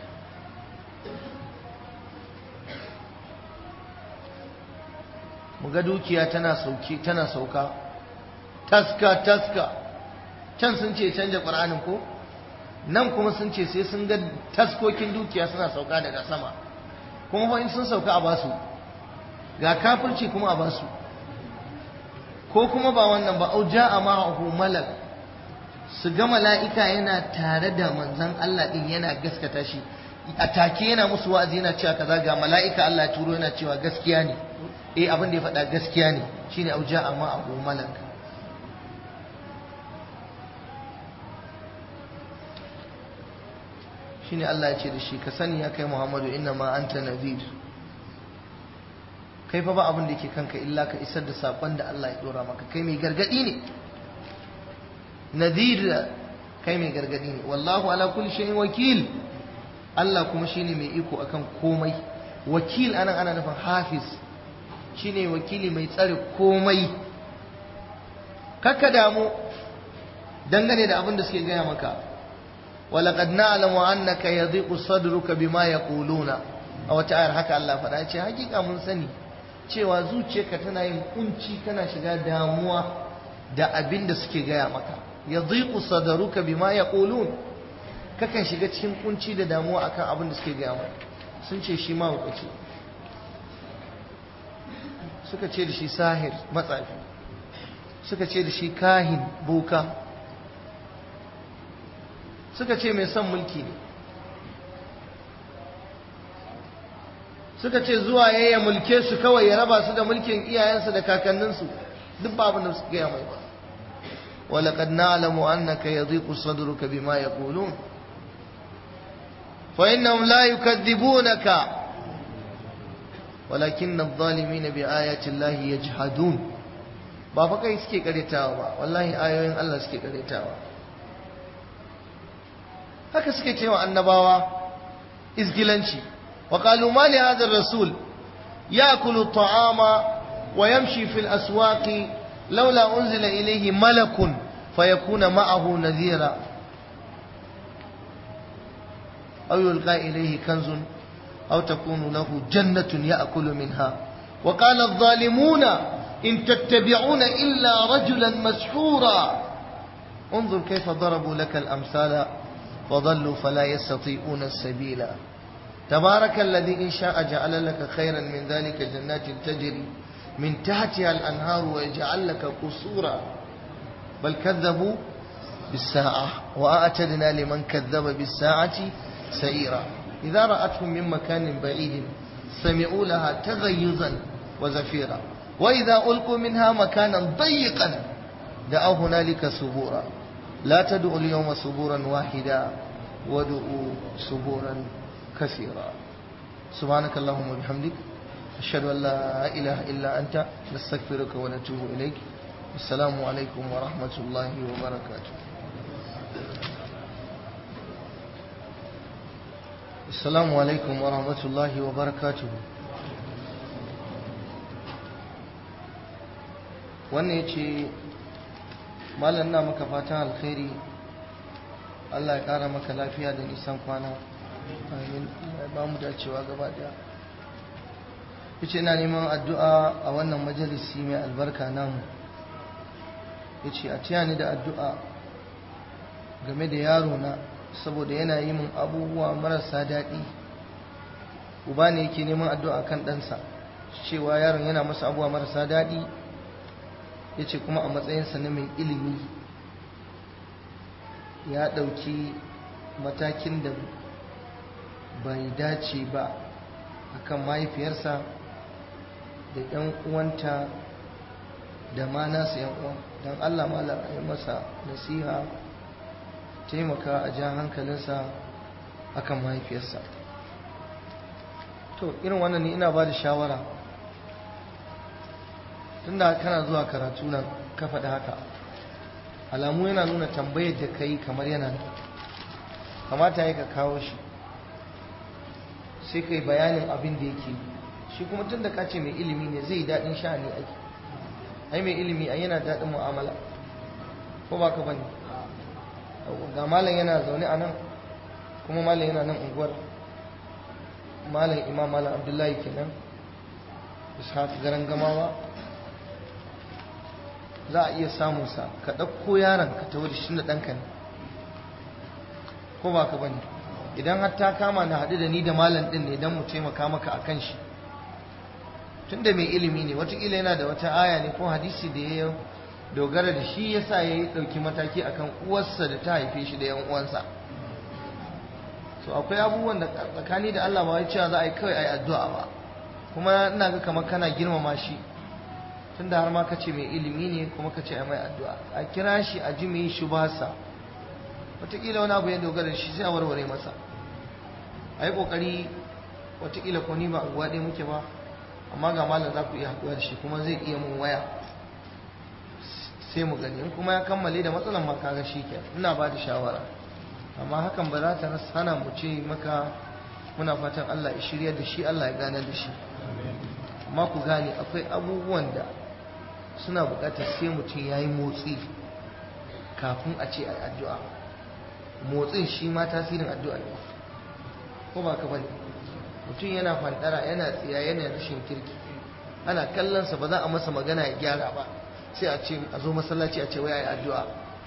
Muga dukiya tana sauka, taska can sun ce canja ƙur'anin ko, nan kuma sun ce sai sun ga taskokin dukiya suna sauka daga sama, kuma fa in sun sauka a basu, ga kafirci kuma a basu. Ko kuma ba wannan ba, au ja'a ma'ahu malak, su ga mala'ika yana tare da manzon Allah din yana gaskata shi, a take yana musu wa'azi yana cewa kaza, ga mala'ika Allah ya turo yana cewa gaskiya ne, abin da ya faɗa gaskiya ne, shine au ja'a ma'ahu malak. Shine Allah ya ce da shi ka sani ya kai Muhammadu inna ma anta nadhir, kai fa ba abin da yake kanka illa ka isar da sakon da Allah ya dora maka, kai mai gargadi ne. Nadhir, kai mai gargadi ne. Wallahu ala kulli shay'in wakil, Allah kuma shine mai iko akan komai. Wakil anan ana nufin hafiz, shine wakili mai tsare komai. Kakka damu dangane da abin da suke gaya maka. ولقد نعلم أنك يضيق صدرك بما يقولون a wata ayar haka Allah faɗa ce hakika mun sani cewa zuciyarka tana yin kunci, kana shiga damuwa da abin da suke gaya maka. yadhiqu sadruka bima yaqulun, kakan shiga cikin kunci da damuwa akan abin da suke gaya maka. Sun ce shi ma wukaci, suka ce da shi sahir matsafi, suka ce da shi kahin boka, suka ce mai son mulki ne, suka ce zuwa ya mulke su kawai ya raba su da mulkin iyayensu da kakanninsu, duk babu da suka gaya mai ba. ولقد نعلم أنك يضيق صدرك بما يقولون فإنهم لا يكذبونك ولكن الظالمين بآيات الله يجحدون. ba fa kai suke karetawa ba, wallahi ayoyin Allah suke karetawa. haka suke cewa annabawa izgilanci. wa qalu ma li hadha ar-rasul ya'kulu at-ta'ama wa yamshi fi al-aswaqi laula unzila ilayhi malakun fayakuna ma'ahu nadhira aw yulqa ilayhi kanzun aw takunu lahu jannatun ya'kulu minha. wa qala adh-dhalimuna in tattabi'una illa rajulan mashhura انظر كيف ضربوا لك الأمثال فضلوا فلا يستطيعون السبيل تبارك الذي إن شاء جعل لك خيرا من ذلك جنات تجري من تحتها الأنهار ويجعل لك قصورا بل كذبوا بالساعة وأعتدنا لمن كذب بالساعة سعيرا إذا رأتهم من مكان بعيد سمعوا لها تغيظا وزفيرا وإذا ألقوا منها مكانا ضيقا دعوا هنالك ثبورا لا تدعوا اليوم ثبورا واحدا وادعوا ثبورا كثيرا. سبحانك اللهم وبحمدك أشهد أن لا إله إلا أنت نستغفرك ونتوب إليك. السلام عليكم ورحمة الله وبركاته. السلام عليكم ورحمة الله وبركاته. wannan ya ce malam na maka fatan alkhairi, Allah ya kara maka lafiya da nisan kwana, amin, ya ba mu dacewa gaba daya. yace ina neman addu'a a wannan majalisi mai albarka namu. yace a taya ni da addu'a game da yaro na saboda yana yi min abubuwa marasa daɗi. uba ne yake neman addu'a kan ɗansa cewa yaron yana masa abubuwa marasa daɗi. yace kuma a matsayinsa na mai ilimi ya ɗauki matakin da bai dace ba akan mahaifiyarsa da ‘yan uwanta da ma nasa ‘yan uwan. don Allah malam a yi masa nasiha, taimaka a jan hankalinsa akan mahaifiyarsa. to irin wannan ne ina ba da shawara, tunda kana zuwa karatu nan ka faɗi haka, alamu yana nuna tambayar da ka yi kamar yana da kamata ya ka kawo shi sai ka yi bayanin abin da yake. shi kuma tun da ka ce mai ilimi ne zai daɗin sha'ani ake. ai mai ilimi ai yana daɗin mu'amala, ko ba ka bane? ga malam yana zaune a nan, kuma malam yana nan unguwar, malam imam malam abdullahi kenan ishaq garan gamawa. za a iya samunsa ka ɗauko yaron ka tawo da shi da ɗanka ne, ko ba ka bane? idan har ta kama na haɗu da ni da malam ɗin ne don mu taimaka maka a kan shi, tun da mai ilimi ne, watakila yana da wata aya ne ko hadisi da ya dogara da shi ya sa ya yi ɗauki mataki a kan uwarsa da ta haife shi da yan uwansa. so akwai abubuwan da tsakani da Allah ba wai cewa za a yi kawai a yi addu'a ba, kuma ina ga kamar kana girmama shi tun da har ma kace mai ilimi ne kuma kace a mai addu'a. a kira shi a ji mai shubhasa, wataƙila wani abu ya dogara da shi sai a warware masa. a yi ƙoƙari, wataƙila ko ni ba unguwa ɗaya muke ba, amma ga malam za ku iya haɗuwa da shi kuma zai iya mun waya sai mu gani. in kuma ya kammale da matsalan ma kaga shi ke, ina ba da shawara. amma hakan ba za ta hana mu ce maka muna fatan Allah ya shirya da shi, Allah ya gane da shi. amma ku gane akwai abubuwan da suna buƙatar sai mutum ya yi motsi kafin a ce a yi addu'a. motsin shi ma tasirin addu'a ne, ko ba ka bane? mutum yana fantara, yana tsiya, yana rashin kirki, ana kallonsa ba za a masa magana ya gyara ba, sai a ce a zo masallaci a ce wai a yi addu'a.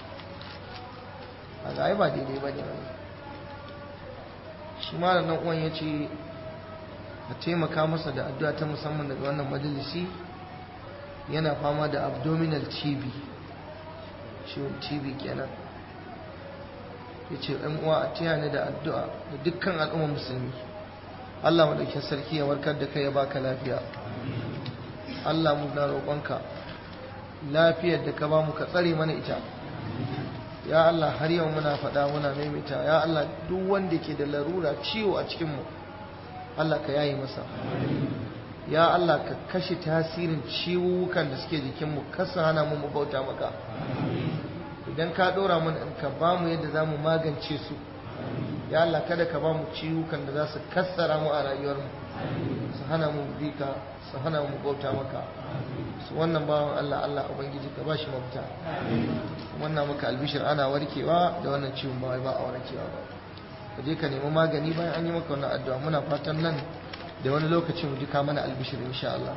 a ga ai ba daidai ba ne wani. shi ma nan uwan ya ce a taimaka masa da addu'a ta musamman daga wannan majalisi. yana fama da abdominal TB, ciwon TB kenan. ya ce ɗan uwa a taya ni da addu'a da dukkan al'ummar musulmi. Allah madaukakin sarki ya warkar da kai ya baka lafiya. Allah mu na roƙonka lafiyar da ka ba mu ka tsare mana ita. Ya Allah har yau muna faɗa muna maimaita, ya Allah duk wanda ke da larura ciwo a cikin mu Allah ka yayi masa. Ya Allah ka kashe tasirin ciwukan da suke jikin mu, kasa hana mu bauta maka. Idan ka dora mana ka ba mu yadda za mu magance su. Ya Allah kada ka ba mu ciwukan da za su kassara mu a rayuwarmu, su hana mu bika, su hana mu bauta maka. Su wannan bawan Allah, Allah ubangiji ka ba shi mafita. Wannan maka albishir ana warkewa da wannan ciwon ba wai ba a warkewa ba. Ka je ka nemi magani bayan an yi maka wannan addu'a. Muna fatan nan da wani lokaci mu ji ka mana albishir insha Allah.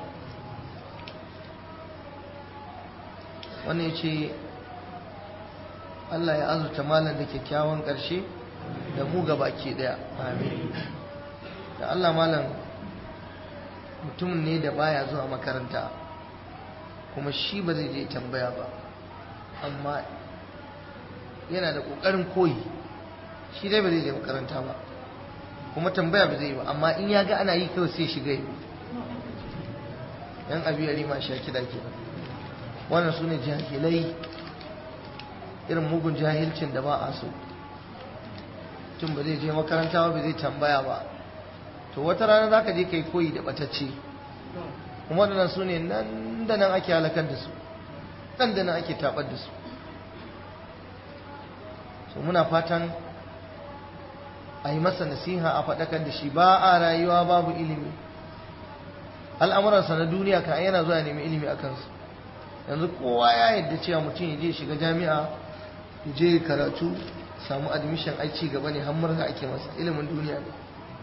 Wannan yace Allah ya azurta malam da kyakkyawan ƙarshe da mu gaba ke daya. Amin. Da Allah malam mutumin ne da baya zuwa makaranta kuma shi ba zai je tambaya ba, amma yana da ƙoƙarin koyi. Shi dai ba zai je makaranta ba kuma tambaya ba zai yi ba, amma in ya ga ana yi kawai sai shiga yi. Yan abiyari ma sha kida ke. Wannan su ne jahilai, irin mugun jahilcin da ba a so. Tun ba zai je makaranta ba zai tambaya ba, to wata rana za ka je ka yi koyi da ɓatacce. Kuma waɗannan su ne nan da nan ake halakar da su, nan da nan ake taɓar da su. So muna fatan a yi masa nasiha, a faɗakar da shi. Ba a rayuwa babu ilimi. Al'amuransa na duniya ka yana zuwa nemi ilimi a kansu. Yanzu kowa ya yadda cewa mutum ya je shiga jami'a, ya je karatu, samu admission, ai ci gaba ne, har murna ake masa. Ilimin duniya ne,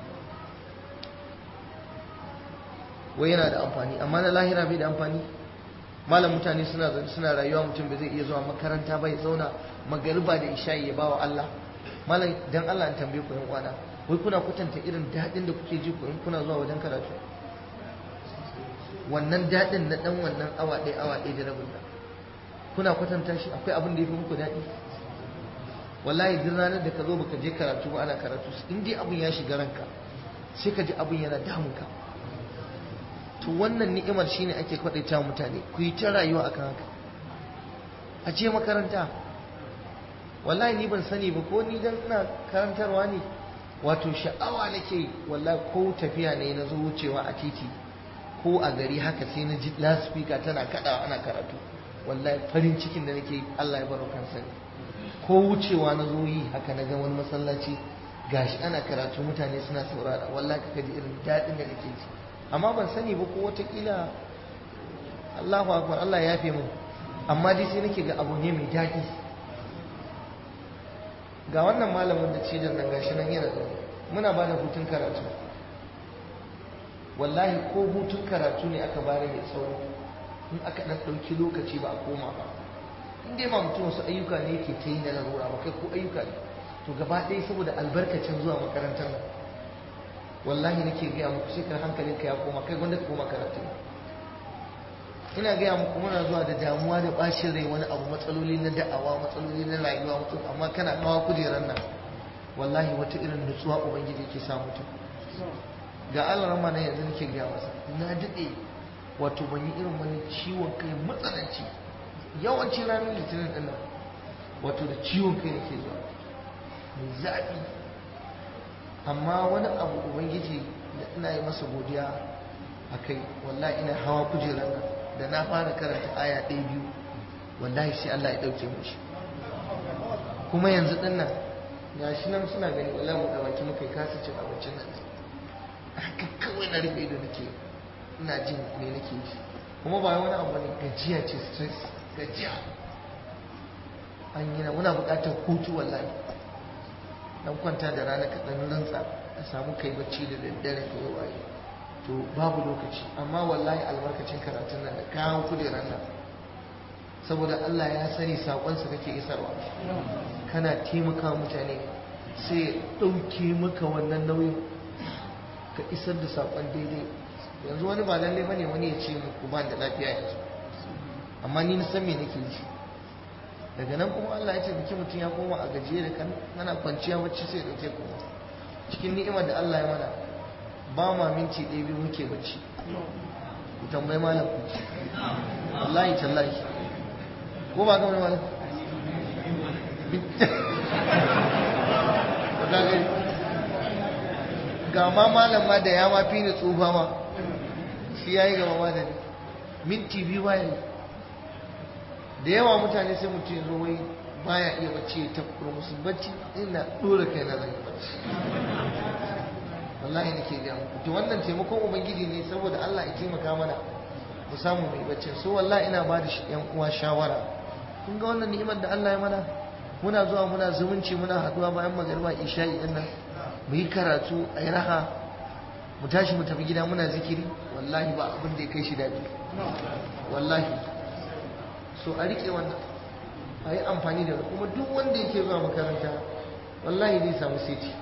wai yana da amfani, amma na lahira bai da amfani. Malam mutane suna rayuwa, mutum bai zai iya zuwa makaranta ba, ya zauna magariba da isha'i ya bawa Allah. Malam dan Allah an tambaye ku yan uwana, wai kuna kwatanta irin daɗin da kuke ji ku in kuna zuwa wajen karatu? Wannan daɗin na ɗan wannan awa ɗaya da rabin nan, kuna kwatanta shi? Akwai abin da ya fi muku daɗi? Wallahi duk ranar da ka zo baka je karatu ba, ana karatu, in dai abin ya shiga ranka sai ka ji abin yana damunka. To wannan ni'imar shine ake kwadaita mutane, ku yi ta rayuwa akan haka. A je makaranta. Wallahi ni ban sani ba, ko ni dan ina karantarwa ne, wato sha'awa nake. Wallahi ko tafiya ne na zo wucewa a titi ko a gari haka, sai na ji loudspeaker tana kaɗawa ana karatu, wallahi farin cikin da nake Allah ya baro kansa ne. Ko wucewa na zo yi haka, na ga wani masallaci gashi ana karatu, mutane suna saurara, wallahi kaka ji irin daɗin da nake ji. Amma ban sani ba, ko watakila Allahu akbar, Allah ya yafe mu, amma dai sai nake ga abu ne mai daɗi. Ga wannan malamin da cidan nan gashi nan yana da, muna ba da hutun karatu. Wallahi ko hutun karatu ne aka bare mai tsawo, in aka dan ɗauki lokaci ba a koma ba, in dai ma mutum wasu ayyuka ne yake ta yi na larura ba, kai ko ayyuka ne, to gaba ɗaya saboda albarkacin zuwa makarantar nan, wallahi nake gaya muku sai kan hankalinka ya koma, kai gwanda ka koma karatu. Ina gaya muku muna zuwa da damuwa da bacin rai, wani abu, matsaloli na da'awa, matsaloli na rayuwa mutum, amma kana kawo kujerar nan, wallahi wata irin nutsuwa ubangiji ke sa mutum. Ga Allah rama na yanzu nake gaya masa, na daɗe wato ban yi irin wani ciwon kai matsananci, yawanci ranar litinin ɗin nan wato da ciwon kai nake zuwa mai zafi, amma wani abu ubangiji da ina yi masa godiya a kai. Wallahi ina hawa kujerar nan da na fara karanta aya ɗaya biyu, wallahi sai Allah ya ɗauke mu shi. Kuma yanzu ɗin nan ya shi nan suna gani, wallahi mu da baki muka yi kasa cin abincin nan, haka kawai na rufe ido nake, ina jin me nake ji. Kuma ba wani abu ne, gajiya ce, stress, gajiya. An yi na muna buƙatar hutu wallahi. Dan kwanta da rana ka dan rantsa, ka samu kai bacci da daddare ka yi waye, to babu lokaci. Amma wallahi albarkacin karatun nan da kawo kujerar nan, saboda Allah ya sani saƙonsa kake isarwa, kana taimaka mutane, sai ɗauke maka wannan nauyin ka isar da saƙon daidai. Yanzu wani ba lalle bane wani ya ce muku ba da lafiya yanzu, amma ni na san me nake ji. daga nan kuma Allah ya ce biki mutum ya koma a gajiye da kan ana kwanciya bacci sai dauke kuma cikin ni'imar da Allah ya mana ba ma minti ɗaya biyu muke bacci ku tambayi malam ku wallahi tallahi ko ba ga wani malam ga ma malam ma da ya ma fi ni tsufa ma shi yayi gaba ma da ni minti biyu ba yayi da yawa mutane sai mutum ya zo wai baya iya bacci ya tafkura musu bacci ina dora kai na zai bacci wallahi nake ga muku to wannan taimakon ubangiji ne saboda Allah ya taimaka mana mu samu mai bacci so wallahi ina ba da yan uwa shawara kun ga wannan ni'imar da Allah ya mana muna zuwa muna zumunci muna haduwa bayan magariba isha'i din nan mu yi karatu a yi raha mu tashi mu tafi gida muna zikiri wallahi ba abin da ya kai shi daɗi wallahi so a riƙe wannan a yi amfani da kuma duk wanda yake zuwa makaranta wallahi zai samu seti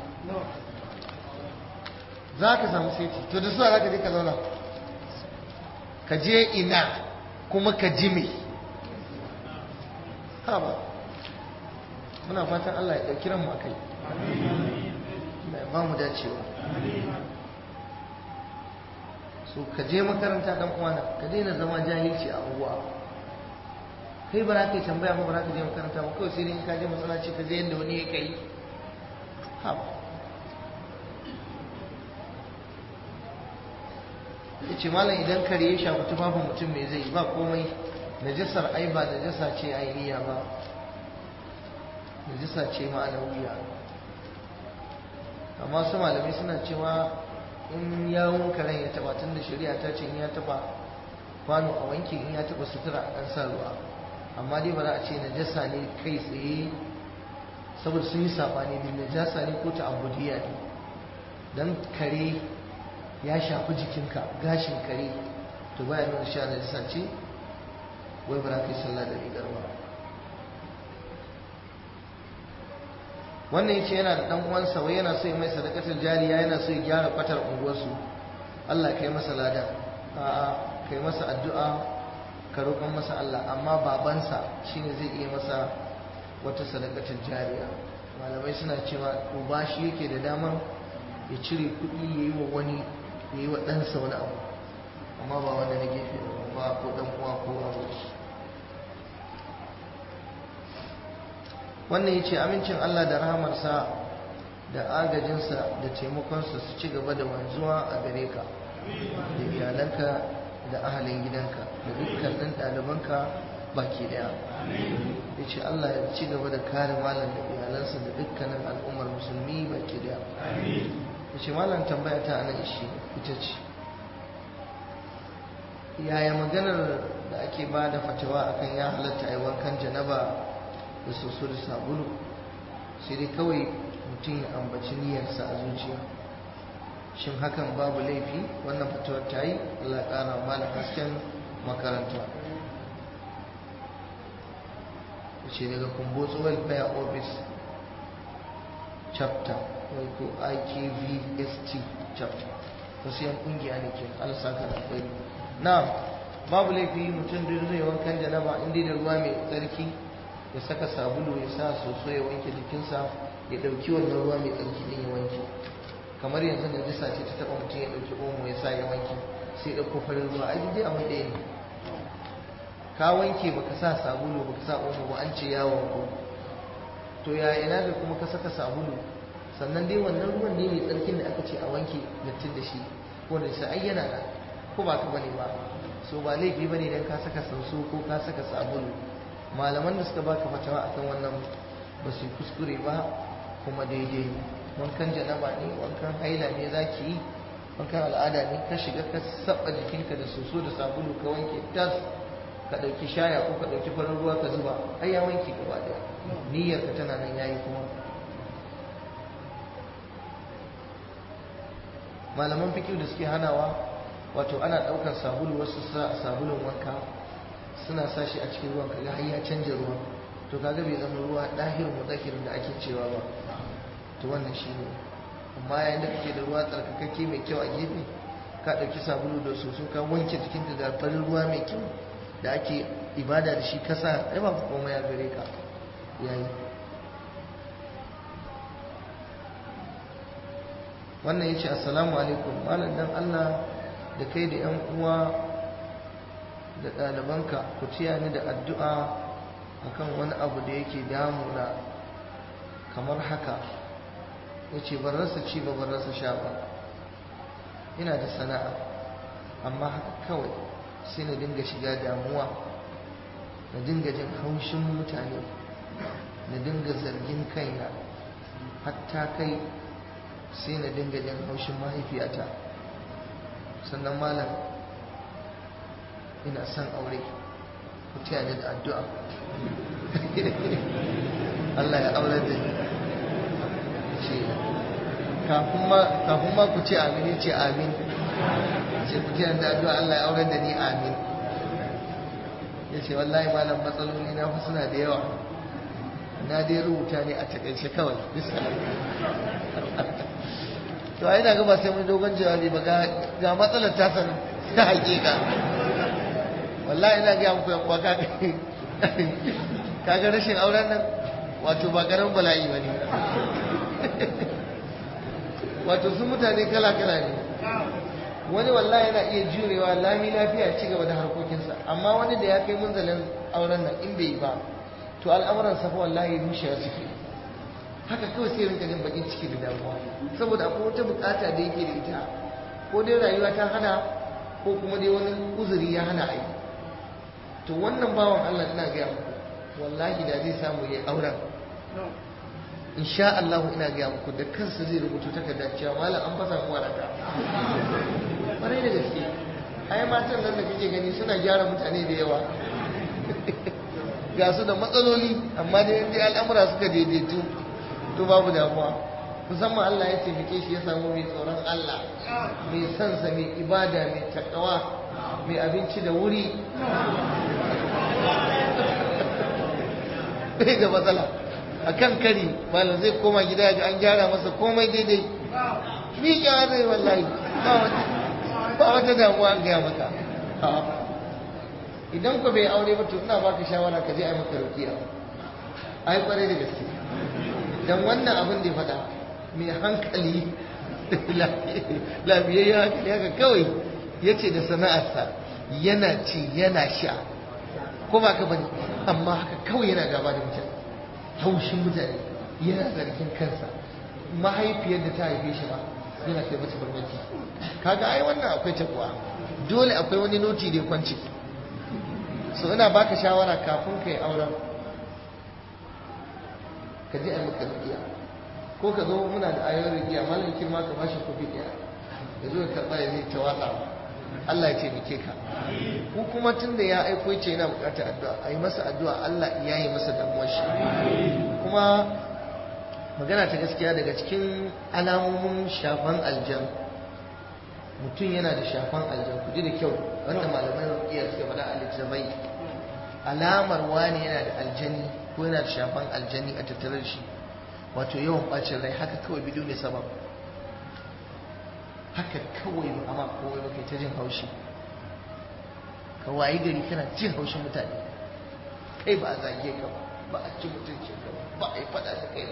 za ka samu seti to da suwa za ka je ka zauna ka je ina kuma ka ji me ha ba muna fatan Allah ya ɗauki ran mu akai Allah ya ba mu dacewa so ka je makaranta dan uwana ka daina zama jahilci a unguwa kai ba za ka yi tambaya ba za ka je makaranta ba kawai sai dai ka je masallaci ka je yadda wani ya kai ha ya ce malam idan kare ya shafi tufafin mutum mai zai ba komai najasar ai ba najasa ce ainiya ba najasa ce ma'anawiya amma su malamai suna cewa in yawon karen ya taba tun da shari'a ta ce in ya taba kwano a wanki in ya taba sutura a ɗan sa ruwa amma dai ba za a ce najasa ne kai tsaye saboda sun yi saɓani ne najasa ne ko ta abudiya ne don kare ya shafi jikinka gashin kare to baya nuna sha najasa ce wai ba za ka yi sallah da rigar ba wannan yace yana da dan uwansa wai yana so ya mai sadakatul jariya yana so ya gyara kwatar unguwarsu Allah kai masa lada a'a kai masa addu'a ka roƙon masa Allah amma babansa shine zai iya masa wata sadakatul jariya malamai suna cewa uba shi yake da damar ya cire kuɗi yayi wa wani yayi wa ɗansa wani abu amma ba wanda na gefe ba ko dan uwa ko aboki wannan ya ce amincin Allah da rahamarsa da agajinsa da taimakonsa su ci gaba da wanzuwa a gare ka da iyalanka da ahalin gidanka da dukkanin ɗalibanka baki daya ya ce Allah ya ci gaba da kare malam da iyalansa da dukkanin al'ummar musulmi baki daya ya ce malam tambaya ta anan ishi ita ce yaya maganar da ake ba da fatawa akan ya halatta a yi wankan janaba da soso da sabulu sai dai kawai mutum ya ambaci niyyarsa a zuciya shin hakan babu laifi wannan fitowar ta yi Allah ƙara wa malam hasken makaranta ce daga kumbotso welfare office chapter ko IKVST chapter wasu yan kungiya ne ke alsaka da kwai na babu laifi mutum duk zai wankan janaba inda da ruwa mai tsarki ya saka sabulu ya sa soso ya wanke jikinsa ya dauki wannan ruwa mai tsarki din ya wanke kamar yanzu da jisa ce ta taba mutum ya dauki omo ya sa ya wanke sai ya dauko farin ruwa ai dai abin ɗaya ne ka wanke baka sa sabulu baka sa omo ba an ce ya wanko to ya ina ga kuma ka saka sabulu sannan dai wannan ruwan ne mai tsarkin da aka ce a wanke dattin da shi ko da sai ai yana da ko ba ka bane ba so ba laifi bane dan ka saka sanso ko ka saka sabulu malaman da suka baka fatawa akan wannan ba su kuskure ba kuma daidai ne wankan janaba ne wankan haila ne zaki yi wankan al'ada ne ka shiga ka saba jikinka da soso da sabulu ka wanke tas ka dauki shaya ko ka dauki farin ruwa ka zuba ai ya wanke gaba daya niyyar ka tana nan yayi kuma malaman fiqh da suke hanawa wato ana daukar sabulu wasu sa sabulun wanka suna sa shi a cikin ruwan kaga har ya canja ruwan to kaga bai zama ruwa dahirin mutakirin da ake cewa ba to wannan shine amma yayin da kake da ruwa tsarkakakke mai kyau a gefe ka dauki sabulu da soso ka wanke jikinka ga farin ruwa mai kyau da ake ibada da shi kasa ai ba komai ya gare ka yayi. wannan yace assalamu alaikum malam dan Allah da kai da yan uwa da ɗalibanka ku tiya ni da addu'a akan wani abu da yake damuna kamar haka. yace ban rasa ci ba ban rasa sha ba, ina da sana'a amma haka kawai sai na dinga shiga damuwa, na dinga jin haushin mutane, na dinga zargin kaina, hatta kai sai na dinga jin haushin mahaifiyata. sannan malam ina son aure, ku taya ni da addu'a. Allah ya aure da ni. Kafin ma ku ce amin, ya ce amin. Ce ku taya ni da addu'a Allah ya aure da ni, amin. Ya ce wallahi malam matsaloli na fa suna da yawa, na dai rubuta ne a takaice kawai. To ai na ga ba sai mun dogon jawabi ba, ga matsalar ta san ta hakika. wallahi ina ga muku yan uwa kaga rashin auren nan wato ba karamin bala'i bane. wato su mutane kala kala ne, wani wallahi yana iya jurewa lami lafiya ci gaba da harkokinsa, amma wani da ya kai munzalin auren nan in bai yi ba to al'amuran sa fa wallahi rushewa suke. haka kawai sai rinka jin bakin ciki da damuwa saboda akwai wata bukata da yake da ita, ko dai rayuwa ta hana ko kuma dai wani uzuri ya hana ai. to wannan bawan Allah ina ga muku wallahi da zai samu yayi auren insha Allah ina ga muku da kansa zai rubuta takarda cewa malam an fasa mu waraka. Kwarai da gaske ai matan nan da kake gani suna gyara mutane da yawa. ga su da matsaloli amma dai inda al'amura suka daidaitu to babu damuwa. musamman Allah ya taimake shi ya samu mai tsoron Allah, mai sansa, mai ibada, mai takawa, mai abinci da wuri, bai da matsala a kan kari malam zai koma gida ga an gyara masa komai daidai. ni zai wallahi ba wata damuwa an gaya maka. idan ku bai aure ba to ina baka shawara ka je a maka rukiya. ai kwarai da gaske dan wannan abin da ya faɗa mai hankali lafiyayya hankali haka kawai ya ce da sana'arsa yana ci yana sha ko ba ka bane, amma haka kawai yana gaba da mutane, haushin mutane, yana zargin kansa, mahaifiyar da ta haife shi ba yana kai mata farmaki. kaga ai wannan akwai tabuwa, dole akwai wani noti da ya kwance. so ina baka shawara kafin ka yi auren ka je a maka rukiya, ko ka zo muna da ayoyin rukiya malam kirma ka bashi kofi ɗaya ya zo ya karɓa ya zai ta watsa. Allah ya taimake ka. Ku kuma tun da ya aiko ce yana buƙatar addu'a, a yi masa addu'a Allah ya yi masa damuwar shi. Kuma magana ta gaskiya daga cikin alamomin shafan aljan, mutum yana da shafan aljan, ku ji da kyau wanda malamai rukiya suka faɗa a littattafai. Alamar wani yana da aljani ko yana da shafan aljani a tattare da shi, wato yawan ɓacin rai haka kawai bidiyo ne sabab. haka kawai ba amma kowai ba kai ta jin haushi, ka wayi gari kana jin haushin mutane, kai ba a zage ka ba a ci mutuncin ka ba a yi fada da kai ba.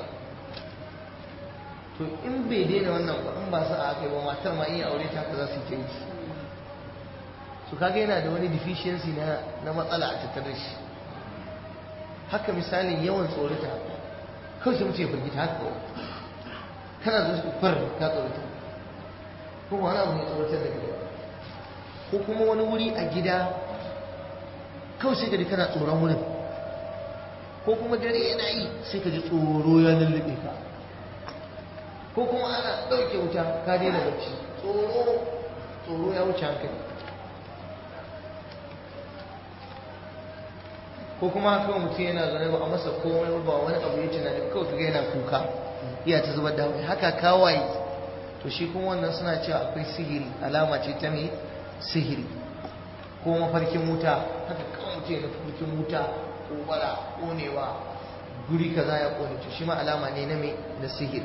to in bai daina wannan ba, in ba sa a kai ba matar ma iya aure ta za su yi su kaga yana da wani deficiency na matsala a tattare shi. haka misalin yawan tsorata, kawai sai mutum ya firgita haka kawai kana zuwa su far ka tsorata, ko wani abu ne tsoratar da gida, ko kuma wani wuri a gida kawai sai ka ji kana tsoron wurin, ko kuma dare yana yi sai ka ji tsoro ya lullube ka, ko kuma ana ɗauke wuta ka daina bacci, tsoro ya wuce hankali, ko kuma kawai mutum yana zaune ba a masa komai ba wani abu ya tunani kawai kaga yana kuka iya ta zubar da hawaye haka kawai. to shi kuma wannan suna cewa akwai sihiri, alama ce ta mai sihiri, ko mafarkin wuta, haka kawai mutum yana mafarkin wuta ko bara konewa guri kaza ya kone, to shi ma alama ne na mai na sihiri.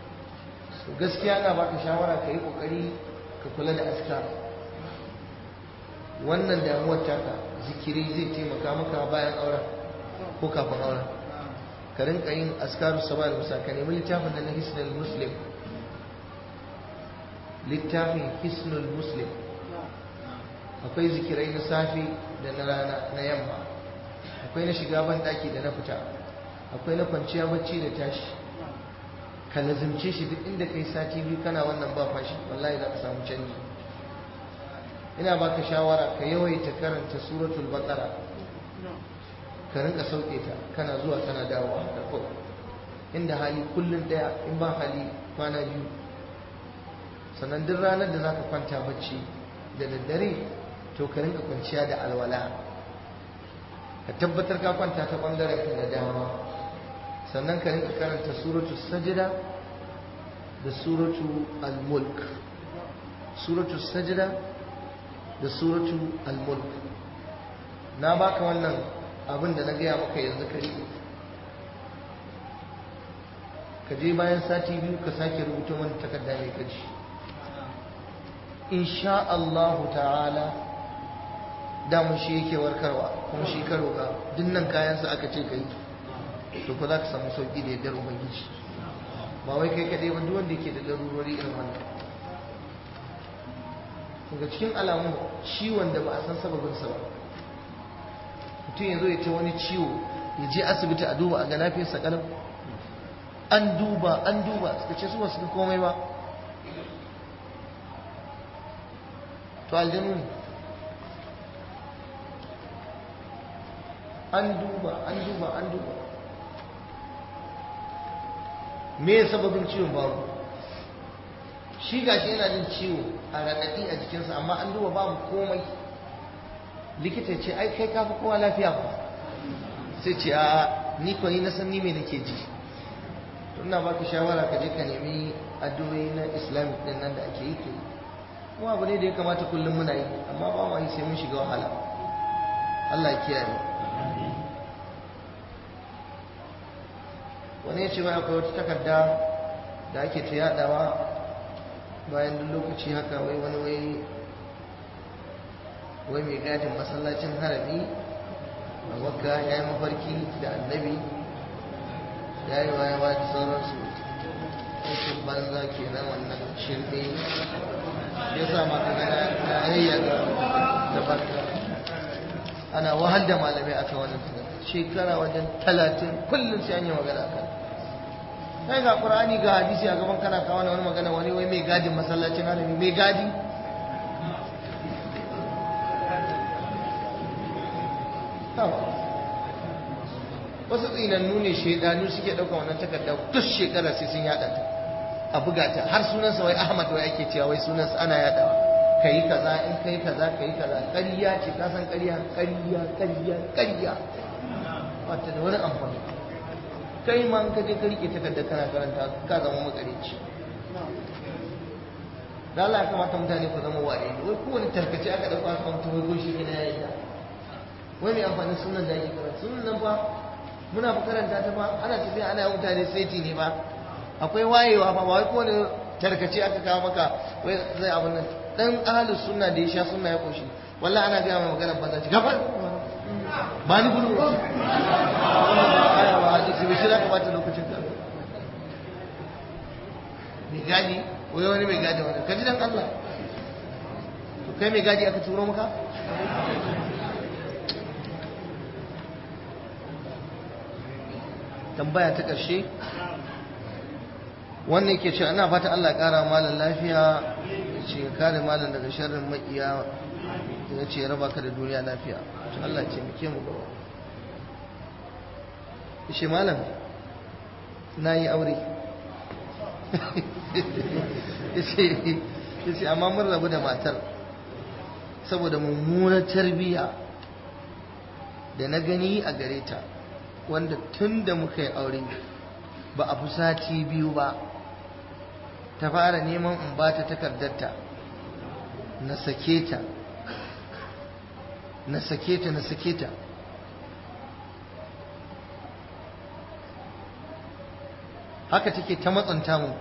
so gaskiya na baka shawara ka yi kokari ka kula da askar, wannan damuwar taka zikiri zai taimaka maka bayan auren ko kafin auren. Ka rinka yin askaru sabah da musa. Ka nemi littafin da na hisnul muslim, littafin hisnul muslim akwai zikirai na safi da na rana na yamma, akwai na shiga ban daki da na fita, akwai na kwanciya bacci da tashi. ka lazimce shi duk inda kai sati biyu kana wannan ba fashi, wallahi za ka samu canji. ina baka shawara ka yawaita karanta suratul baqara, ka rinka sauke ta kana zuwa kana dawowa haka kawai, inda hali kullun daya, in ba hali kwana biyu. sannan duk ranar da zaka kwanta bacci da daddare to ka rinka kwanciya da alwala, ka tabbatar ka kwanta ta bangaren ka da dama. sannan ka rinka karanta suratul sajda da suratul al-mulk, suratul sajda da suratul al-mulk. na baka wannan abin da na gaya maka yanzu ka riƙe, ka je bayan sati biyu ka sake rubuta wani takarda mai kaji. insha Allah ta'ala damun shi yake warkarwa, kuma shi ka roƙa. dinnan kayansa aka ce ka yi, to ko za ka samu sauƙi da yardar ubangiji. ba wai kai kaɗai ba, duk wanda yake da larurori irin wannan. daga cikin alamun ciwon da ba a san sababinsa ba, mutum ya zo ya ta wani ciwo, ya je asibiti a duba a ga lafiyarsa kalau, an duba suka ce su ba su ga komai ba, to aljanu ne. an duba me ya sababin ciwon babu, shi gashi yana jin ciwo a raɗaɗi a jikinsa, amma an duba babu komai. likita ce ai kai kafi kowa lafiya ba, sai ce a ni ko ni na san ni me nake ji. to ina baka shawara ka je ka nemi addu'o'i na islamic din nan da ake yi, kuma abu ne da ya kamata kullum muna yi, amma ba mu yi sai mun shiga wahala. Allah ya kiyaye. wani ya ce wai akwai wata takarda da ake ta yadawa bayan duk lokaci haka, wai wani wai mai gadin masallacin harami a Makka ya yi mafarki da annabi, ya yi wayewa da sauransu. aikin banza ke nan, wannan shirme ya sa maka gana na yayyaga da barka. ana wahal da malamai aka wannan shekara wajen 30 kullum sai an yi magana kan kai ga Qur'ani ga hadisi a gaban kana kawo wani magana, wani wai mai gadin masallacin harami, mai gadi. wasu tsinannu ne shaidanu suke ɗauka wannan takarda duk shekara sai sun yaɗa ta, a buga ta har sunansa wai Ahmad wai ake cewa wai sunansa ana yaɗawa. kai kaza in kai kaza kai kaza, ƙarya ce, ka san ƙarya wata da wani amfani. kai ma in ka je ka rike takarda kana karanta ka zama makareci. da Allah ya kamata mutane ku zama waye, wai kowane tarkace aka dauka aka mutum wai ko shi ne ya yi da wai mai amfanin sunan da ake karanta. sunan nan fa muna fa karanta ta fa, ana tafiya ana yi mutane saiti ne ba, akwai wayewa fa, ba wai kowane tarkace aka kawo maka wai zai abin nan. dan ahlus sunna da ya sha sunna ya koshi, wallahi ana ga mai magana banza ci gaba ba ni gudu ba aya ba hadisi bai shira ka bata lokacin ka. mai gadi wai wani mai gadi wani kaji dan Allah, to kai mai gadi aka turo maka. tambaya ta ƙarshe wannan ke ce ana fata Allah ya ƙara malam lafiya, ce ya kare malam daga sharrin maƙiya, ya ce ya raba ka da duniya lafiya. Allah ce muke mu gaba. Ishe malam na yi aure ya ce amma mun rabu da matar saboda mummunar tarbiyya da na gani a gare ta, wanda tun da muka yi aure ba a fi sati biyu ba ta fara neman in ba ta takardarta na sake ta haka take ta matsanta mu,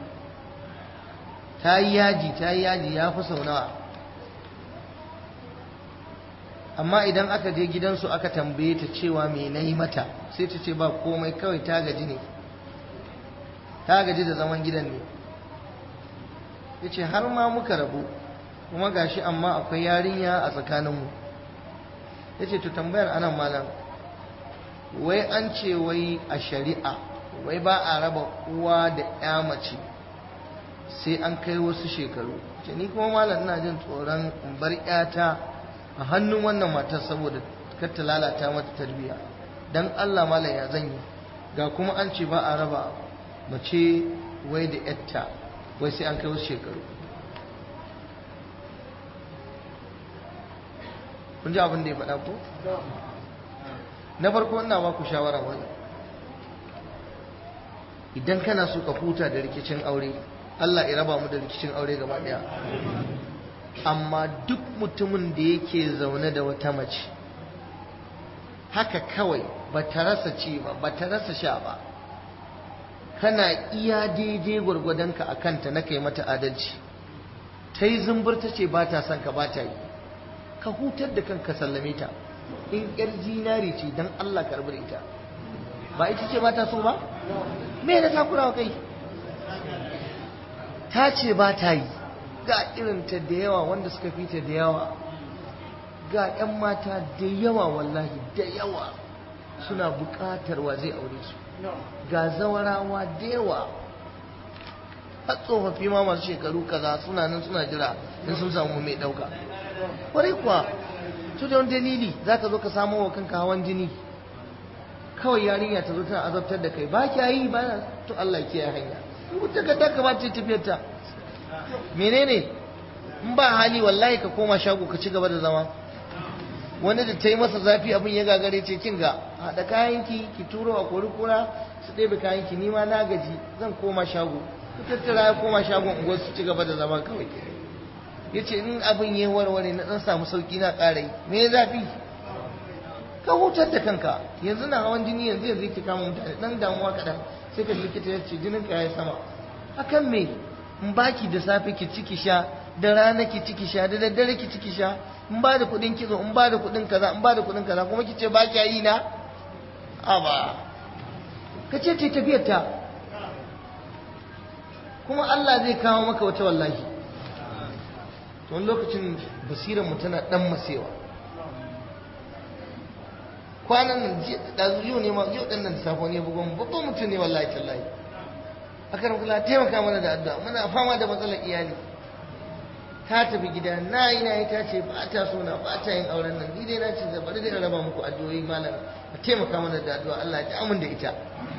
ta yi yaji ya fi sau nawa. amma idan aka je gidansu aka tambaye ta cewa me nayi mata sai ta ce ba komai, kawai ta gaji ne, ta gaji da zaman gidan ne. yace har ma muka rabu kuma gashi amma akwai yarinya a tsakaninmu. yace to tambayar anan malam, wai an ce wai a shari'a wai ba a raba uwa da ya mace sai an kai wasu shekaru. ce ni kuma malam ina jin tsoron in bar ƴata a hannun wannan matar saboda kar ta lalata mata tarbiyya. dan Allah malam ya zan yi, ga kuma an ce ba a raba mace wai da ƴarta wai sai an kai wasu shekaru. kun ji abin da ya faɗa ko? na farko ina ba ku shawara wani, idan kana so ka huta da rikicin aure, Allah ya raba mu da rikicin aure gaba daya, amma duk mutumin da yake zaune da wata mace haka kawai ba ta rasa ci ba, ba ta rasa sha ba, kana iya daidai gwargwadonka a kanta na kai mata adalci, ta yi zumbur ta ce ba ta son ka ba ta yi, ka hutar da kanka sallame ta. in yar zinari ce don Allah ka rabu da ita, ba ita ce ba ta so ba, me da takurawa kai? ta ce ba ta yi, ga irinta da yawa wanda suka fita da yawa, ga 'yan mata da yawa wallahi da yawa suna buƙatar wa zai aure su, ga zawarawa da yawa, har tsofaffi ma masu shekaru kaza suna nan suna jira in sun samu mai ɗauka. kwarai kuwa, to da wani dalili za ka zo ka samo wa kanka hawan jini, kawai yarinya ta zo tana azabtar da kai, ba kya yi ba, to Allah kiyaye hanya, wuta ka taka ba ta tafiyarta. menene in ba hali wallahi ka koma shago ka ci gaba da zama. wani da ta yi masa zafi abin ya gagare ce kin ga haɗa kayanki ki turo a kori kura su ɗebe kayanki, ni ma na gaji zan koma shago. ku tattara ya koma shagon unguwar su ci gaba da zama kawai. ya ce in abin ya warware na ɗan samu sauƙi na ƙarai, me ya zafi? ka hutar da kanka. yanzu na hawan jini yanzu yake kama mutane, ɗan damuwa kaɗan sai ka likita ya ce jinin ka ya sama. akan me? in baki da safe ki ciki sha, da rana ki ciki sha, da daddare ki ciki sha, in ba da kuɗin kitso, in ba da kuɗin kaza, in ba da kuɗin kaza, kuma ki ce ba ki yi na? aba ka ce ta tafiyar ta, kuma Allah zai kawo maka wata wallahi. to wani lokacin basirar mu tana dan masewa. kwanan nan yau ne ma, yau dan nan da safo ne bugon babban mutum ne wallahi tallahi, akan kula taimaka mana da addu'a, muna fama da matsalar iyali. ta tafi gida na yi ta ce ba ta so na ba ta yin auren nan, ni dai na ce bari dai raba muku addu'o'i malam, a taimaka mana da addu'a Allah ya amin da ita.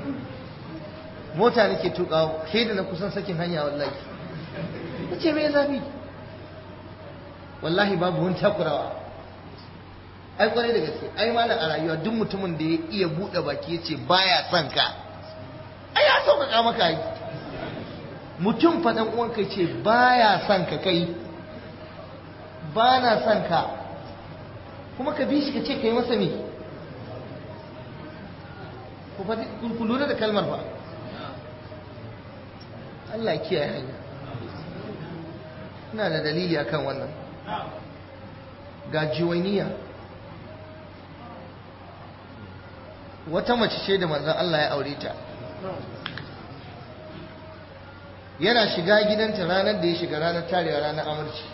mota nake tukawa kai da na kusan sakin hanya wallahi. ta ce me zafi? wallahi babu wani takurawa. ai kwarai da gaske, ai malam a rayuwa duk mutumin da ya iya buɗe baki ya ce baya son ka, ai ya sauƙaƙa maka yi. mutum faɗan uwanka ya ce baya son ka, kai ba na son ka, kuma ka bi shi ka ce ka yi masa me? ku lura da kalmar ba. Allah kiyaye hanya. ina da dalili akan wannan. ga Juwainiya, wata mace ce da manzon Allah ya aure ta. yana shiga gidanta ranar da ya shiga, ranar tarewa, ranar amurci.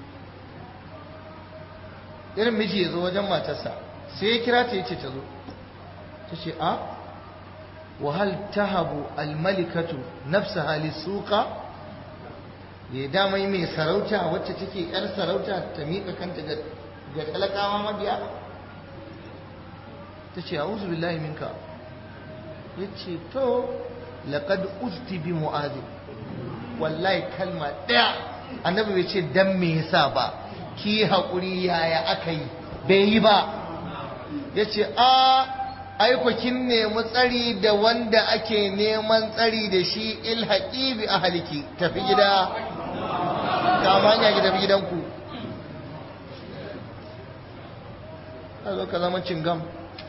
irin miji ya zo wajen matarsa sai ya kira ta yace ta zo. ta ce a wahal tahabu almalikatu nafsaha lisuqa, ya damai mai sarauta wacce take yar sarauta ta miƙa kanta ga talakawa mabiya. ta ce a'udhu billahi minka. ya ce to laqad uzti bi mu'adh, wallahi kalma ɗaya annabi bai ce dan me yasa ba, ki haƙuri yaya aka yi, bai yi ba. ya ce aiko kin nemi tsari da wanda ake neman tsari da shi, ilhaƙi bi ahliki, tafi gida, kama hanya ki tafi gidanku. a zo ka zama cingam.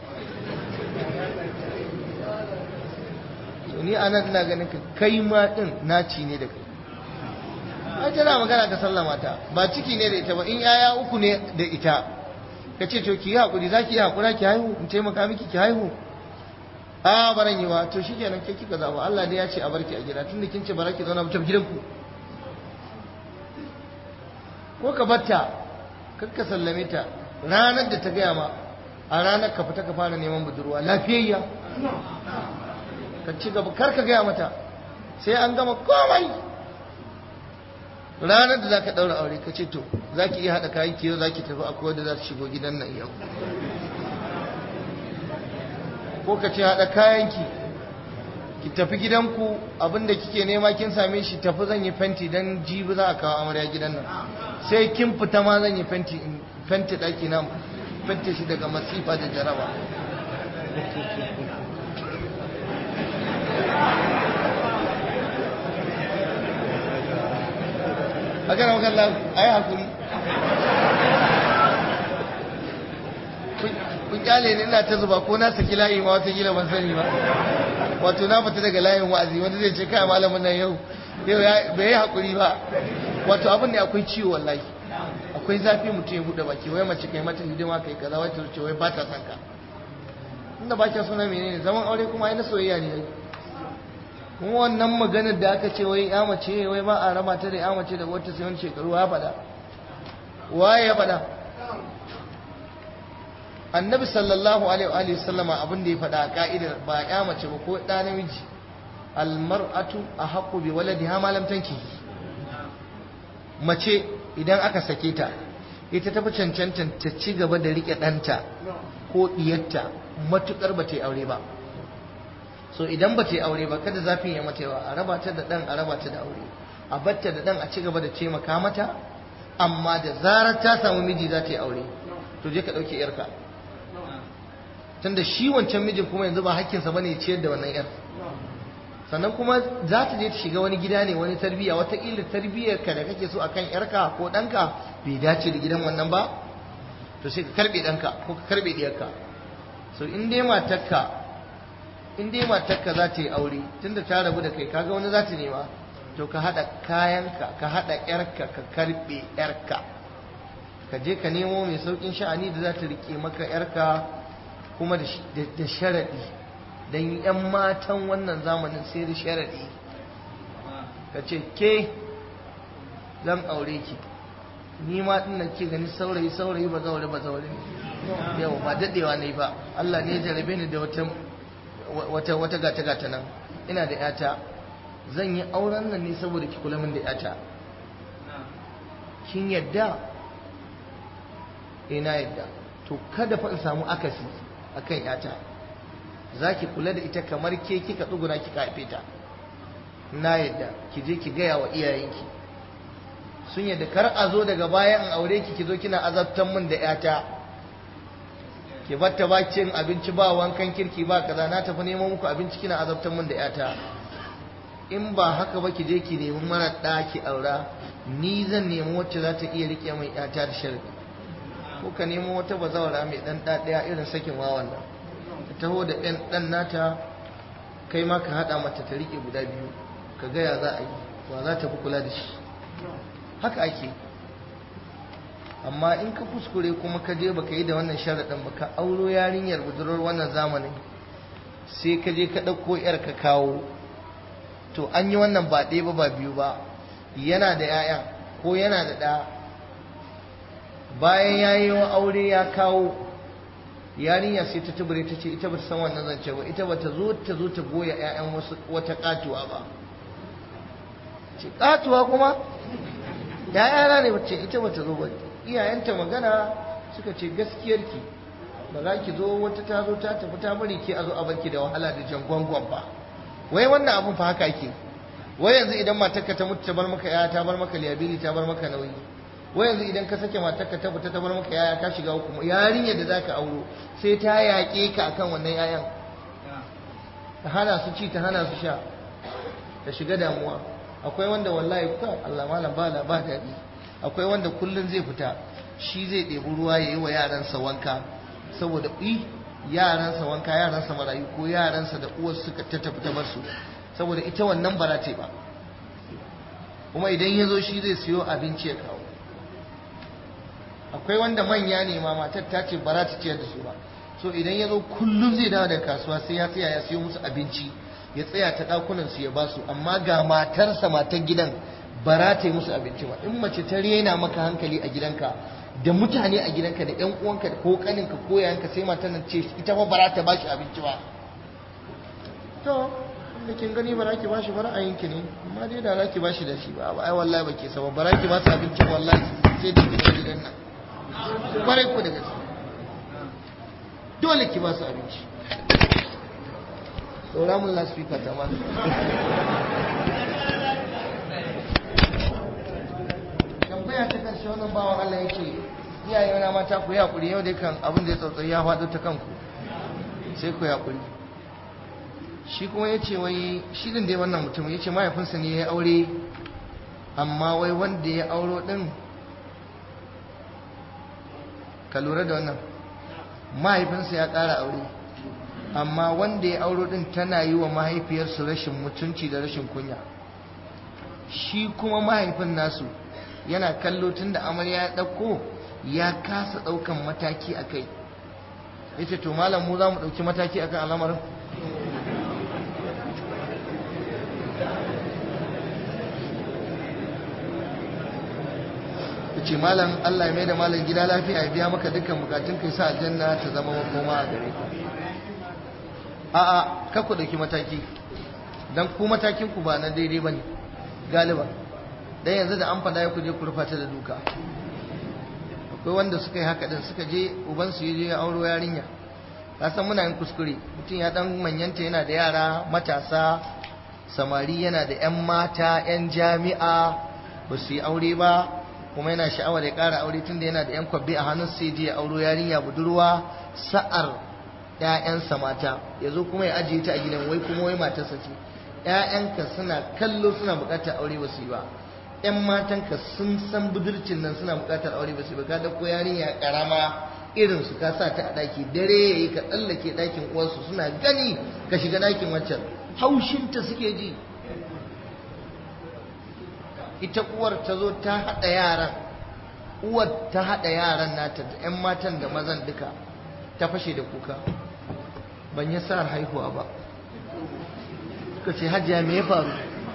ni anan ina ganin ka kai ma din naci ne da kai. ai tana magana ka sallama ta, ba ciki ne da ita ba, in yaya uku ne da ita ka ce to ki yi haƙuri za ki yi haƙura ki haihu in taimaka miki ki haihu a baran yi wa to shi kenan ke kika zaɓa Allah ne ya ce a barki a gida tunda kin ce bara ki zauna mutum gidanku ko ka batta kar ka sallame ta ranar da ta gaya ma a ranar ka fita ka fara neman budurwa lafiyayya ka ci gaba kar ka gaya mata sai an gama komai ranar da za ka ɗaura aure ka ce to za ki iya haɗa kayan ki yau za ki tafi akwai wadda za su shigo gidan nan yau ko ka ce haɗa kayan ki tafi gidanku abinda kike nema kin same shi tafi zan yi fenti don jibi za a kawo amarya gidan nan sai kin fita ma zan yi fenti in fenti ɗaki na fenti shi daga masifa da jaraba a kana magana a yi hakuri kun kyale ne ina ta zuba ko na saki layi ma wata gila ban sani ba wato na fita daga layin wa'azi wanda zai ce kai malamin nan yau bai yi hakuri ba wato abin ne akwai ciwo wallahi akwai zafi mutum ya buɗe baki wai mace kai mata hidima kai kaza wai ta ce wai ba ta son ka inda ba kya suna menene zaman aure kuma ai na soyayya ne kuma wannan maganar da aka ce wai ya mace wai ba a raba ta da ya mace da wata sai wani shekaru ya faɗa waye ya faɗa annabi sallallahu alaihi wa sallama abin da ya faɗa a ka'idar ba ya mace ba ko ɗa namiji almar'atu ahaqqu bi waladiha ma lam tanki mace idan aka sake ta ita tafi cancantan ta ci gaba da rike ɗanta ko ɗiyarta matukar ba ta yi aure ba so idan ba ta yi aure ba kada zafin ya mata yawa a raba ta da ɗan a raba ta da aure a batta da ɗan a ci gaba da taimaka mata amma da zarar ta samu miji za ta yi aure to je ka ɗauke yarka tunda shi wancan mijin kuma yanzu ba hakkinsa bane ya ciyar da wannan yar sannan kuma za ta je ta shiga wani gida ne wani tarbiyya wataƙila tarbiyyar ka da kake so akan yarka ko ɗanka bai dace da gidan wannan ba to sai ka karɓe ɗanka ko ka karɓe ɗiyarka so in dai matarka za ta yi aure tunda ta rabu da kai kaga wani za ta nema to ka haɗa kayanka ka haɗa yarka ka karɓe yarka ka je ka nemo mai sauƙin sha'ani da za ta riƙe maka yarka kuma da sharaɗi don 'yan matan wannan zamanin sai da sharaɗi ka ce ke zan aure ki ni ma ɗin nan ke gani saurayi ba zaure yau ba daɗewa ne ba Allah ne ya jarabe ni da wata gata nan ina da yata zan yi auren nan ne saboda ki kula min da yata kin yadda ina yadda to kada fa in samu akasi akan yata zaki kula da ita kamar ke kika tsuguna kika haife ta na yadda ki je ki gaya wa iyayenki sun yadda kar a zo daga baya in aure ki zo kina azabtan min da yata ki batta ba cin abinci ba wankan kirki ba kaza na tafi neman muku abinci kina azabtan min da yata in ba haka ba ki je ki nemi mara da ki aura ni zan nemi wacce za ta iya rike mai yata da sharri ko ka nemo wata bazawara mai dan ɗaya irin sakin wawan nan ka taho da ɗan nata kai ma ka haɗa mata ta riƙe guda biyu ka gaya za a yi wa za ta fi kula da shi haka ake amma in ka kuskure kuma ka je baka yi da wannan sharaɗin ba ka auro yarinyar budurwar wannan zamanin sai ka je ka ɗauko yar ka kawo to an yi wannan ba ɗaya ba biyu ba yana da 'ya'ya ko yana da ɗa bayan ya yi wa aure ya kawo yarinya sai ta tubure ta ce ita ba ta san wannan zance ba ita ba ta zo ta goya 'ya'yan wata katuwa ba ce katuwa kuma ya'yana ne bace ita ba ta zo ba iyayenta magana suka ce gaskiyarki ba za ki zo wata ta zo ta tafi ta bari ki a zo a barki da wahala da jangwangwan ba wai wannan abun fa haka ake wai yanzu idan matarka ta mutu ta bar maka yaya ta bar maka liyabili ta bar maka nauyi wai yanzu idan ka sake matarka ta fita ta bar maka yaya ka shiga hukuma yarinyar da zaka auro sai ta yaƙe ka akan wannan yayan ta hana su ci ta hana su sha ta shiga damuwa akwai wanda wallahi ka Allah malam ba daɗi akwai wanda kullun zai fita shi zai ɗebi ruwa yayi wa yaransa wanka saboda yaransa wanka yaransa marayu ko yaransa da uwar suka ta tafi ta bar su saboda ita wannan bara ce ba kuma idan ya zo shi zai siyo abinci ya kawo akwai wanda manya ne ma matar ta ce ba za ta ciyar da su ba, so idan ya zo kullum zai dawo daga kasuwa sai ya tsaya ya siyo musu abinci ya tsaya ta ɗakunan su ya ba su, amma ga matarsa matar gidan ba za ta yi musu abinci ba. In mace ta rena maka hankali a gidanka da mutane a gidanka da ƴan uwanka ko kaninka ko yayanka, sai matar nan ce ita ba za ta ba shi abinci ba, to da kin gani ba za ki ba shi ba ra'ayinki ne, amma dai da za ki ba shi da shi ba ai wallahi ba ke saba ba za ki ba su abinci wallahi sai da ki bar gidan nan kwarai ku da gaske dole ki ba su abinci. Saura mun lasfika ta ma tambaya ta karshe wannan bawan Allah yake iyaye na mata ku yi hakuri yau dai kan abin da ya tsautsayi ya faɗo ta kanku sai ku yi hakuri. Shi kuma ya ce wai shi din dai wannan mutum ya ce mahaifinsa ne ya aure, amma wai wanda ya auro din, ka lura da wannan, mahaifinsa ya ƙara aure amma wanda ya auro din tana yi wa mahaifiyarsu rashin mutunci da rashin kunya. Shi kuma mahaifin nasu yana kallo tun da amarya ya ɗauko ya kasa ɗaukan mataki a kai. Ya ce to malam mu za mu ɗauki mataki a kan al'amarin. ce malam Allah ya mai da malam gida lafiya ya biya maka dukkan bukatun kai sa aljanna ta zama makoma a gare ka. A'a ka ku dauki mataki dan ku matakin ku ba na daidai bane galiba, dan yanzu da an fada ya ku je ku rufa ta da duka. Akwai wanda suka yi haka din, suka je uban su je ya auro yarinya, ka san muna yin kuskure, mutum ya dan manyanta yana da yara matasa samari, yana da yan mata yan jami'a ba su yi aure ba, kuma yana sha'awar ya ƙara aure tunda yana da 'yan kwabbi a hannun sai je ya auro yarinya budurwa sa'ar 'ya'yansa mata, ya zo kuma ya ajiye ta a gidan wai kuma wai matarsa ce. 'Ya'yanka suna kallo suna buƙatar aure ba su yi ba, 'yan matanka sun san budurcin nan suna buƙatar aure ba su yi ba, ka dauko yarinya ƙarama irin su ka sa ta a ɗaki, dare yayi ka tsallake ɗakin uwarsu suna gani ka shiga ɗakin waccan, haushinta suke ji. Ita uwar ta zo ta haɗa yaran, uwar ta haɗa yaran nata da 'yan matan da mazan duka, ta fashe da kuka, ban yi sa'ar haihuwa ba. Suka ce hajiya me ya faru?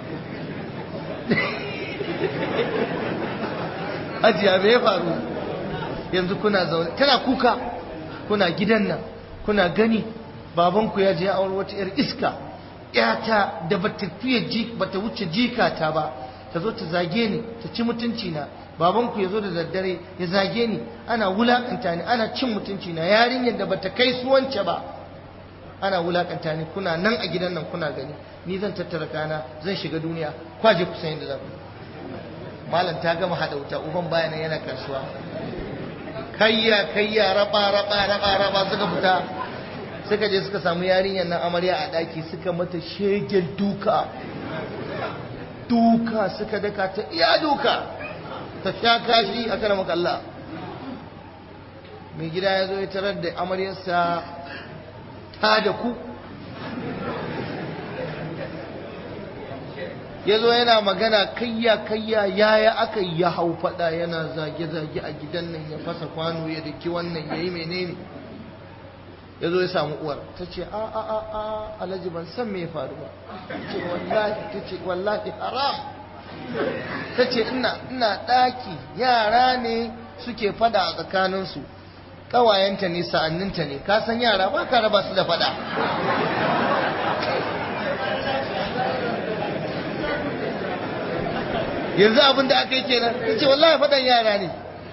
Hajiya me ya faru? Yanzu kuna zaune tana kuka, kuna gidan nan kuna gani babanku ya je ya aure wata 'yar iska, 'yata da bata wuce jikata ba, ta zo ta zage ni ta ci mutunci na, babanku ya zo da daddare ya zage ni, ana wulakanta ni, ana cin mutunci na, yarinyar da bata kai suwance ba ana wulakanta ni, kuna nan a gidan nan kuna gani, ni zan tattara kana zan shiga duniya, kwaje ku san yadda za ku. Malam ta gama hada wuta, uban baya nan yana kasuwa, kayya raba suka fita, suka je suka samu yarinyar nan amarya a daki, suka mata shegen duka suka daka ta iya duka, ta sha kashi a kan makalla. Mai gida ya zo ya tarar da amaryarsa ta da ku, ya zo yana magana kayya yaya aka yi, ya hau fada yana zage-zage a gidan nan, ya fasa kwano ya daki wannan ya yi menene. Ya zo ya samu uwar, ta ce a alhaji ban san me ya faru ba, ta ce wallahi haram, ta ce ina ɗaki, yara ne suke fada a tsakaninsu, ƙawayenta ne sa'anninta ne, ka san yara ba ka raba su da fada. Yanzu abin da aka yi kenan, ta ce wallahi fadan yara ne,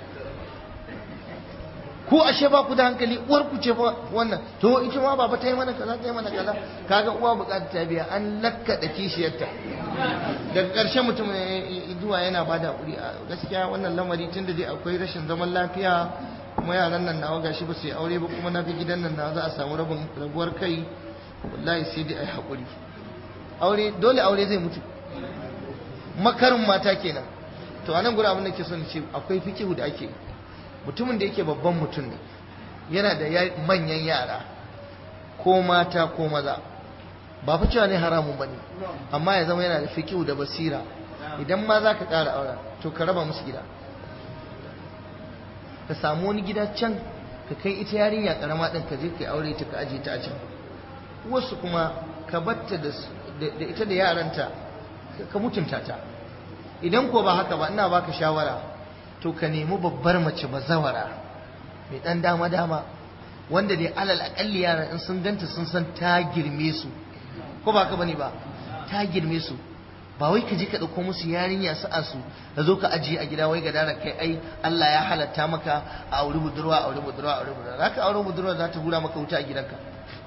ko ashe ba ku da hankali, uwar ku ce wannan, to ita ma baba ta yi mana kaza kaga uwa bukatar ta biya, an lakkada kishiyarta. Daga ƙarshen mutum zuwa yana bada hakuri, gaskiya wannan lamari tunda dai akwai rashin zaman lafiya, kuma yaran nan nawa gashi ba su yi aure ba, kuma naga gidan nan nawa za a samu rabuwar kai, wallahi sai dai ai hakuri. Dole aure zai mutu, makarin mata kenan. To anan gura abin da ke son ce, akwai fikihu da ake, mutumin da yake babban mutum ne, yana da manyan yara ko mata ko maza, ba fa cewa ne haramun bane, amma ya zama yana da fikihu da basira. Idan ma za ka ƙara aure to ka raba musu gida, ka samu wani gida can ka kai ita yarinya karama din ka je ka aure ta ka aje ta a can wasu kuma ka batta da ita da yaranta ka mutunta ta idan ko ba haka ba ina baka shawara to ka nemi babbar mace bazawara mai dan dama dama wanda dai alal akalli yaran in sun ganta sun san ta girme su ko ba ka bane ba ta girme su ba wai ka je ka dauko musu yarinya sa'a su ka zo ka ajiye a gida wai ga dara kai ai Allah ya halatta maka a auri budurwa zaka aure budurwa za ta hura maka wuta a gidanka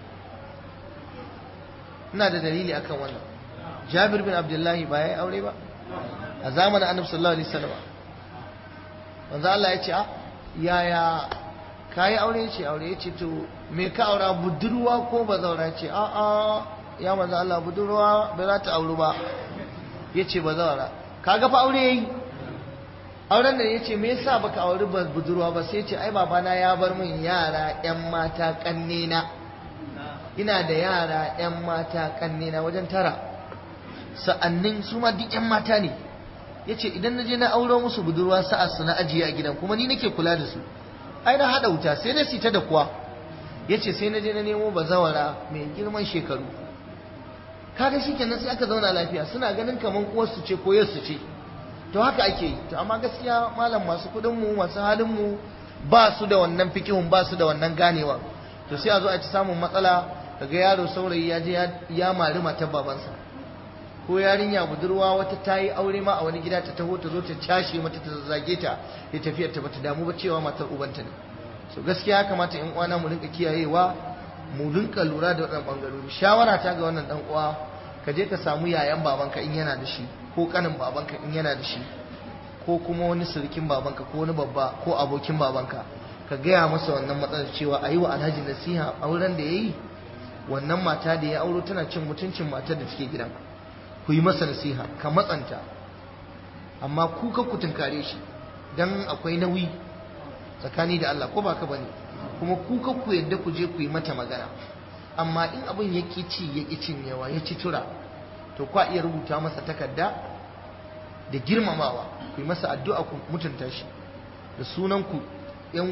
ina da dalili akan wannan Jabir bin Abdullahi ba yayi aure ba a zamanin Annabi sallallahu alaihi wasallam manzo Allah ya ce yaya kayi aure ya ce aure ya ce to me ka aura budurwa ko bazaura ya ce ya manzo Allah budurwa ba za ta auru ba ya ce bazaura kaga fa aure yayi auren da ya ce me yasa baka auri budurwa ba sai ya ce ai babana ya bar min yara yan mata kannena ina da yara yan mata kannena wajen 9 sa'annin su ma duk yan mata ne ya ce idan na je na auro musu budurwa sa'a su na ajiye a gidan kuma ni nake kula da su ai na hada wuta sai dai su ta da kuwa yace sai na je na nemo bazawara mai girman shekaru kaga shikenan sai aka zauna lafiya suna ganin kaman uwar su ce ko yar su ce to haka ake yi to amma gaskiya malam masu kudin mu masu halin mu ba su da wannan fikihun ba su da wannan ganewa to sai a zo a ci samun matsala kaga yaro saurayi ya je ya mari matar babansa ko yarinya budurwa wata ta yi aure ma a wani gida ta taho ta zo ta cashe mata ta zage ta ya tafiyar ta bata damu ba cewa matar ubanta ne so gaskiya ya kamata in uwana mu rinka kiyayewa mu rinka lura da wannan bangarori shawara ta ga wannan dan uwa ka je ka samu yayan babanka in yana da shi ko kanin babanka in yana da shi ko kuma wani surukin babanka ko wani babba ko abokin babanka ka gaya masa wannan matsalar cewa a yi wa alhaji nasiha auren da ya yi wannan mata da ya auro tana cin mutuncin matar da take gidan ku yi masa nasiha ka matsanta amma ku ka ku tunkare shi dan akwai nauyi tsakani da Allah ko ba ka bane kuma ku ka ku yadda ku je ku yi mata magana amma in abin ya ci ya cinyewa ya ci tura to kwa iya rubuta masa takarda da girmamawa ku yi masa addu'a ku mutunta shi da sunan ku yan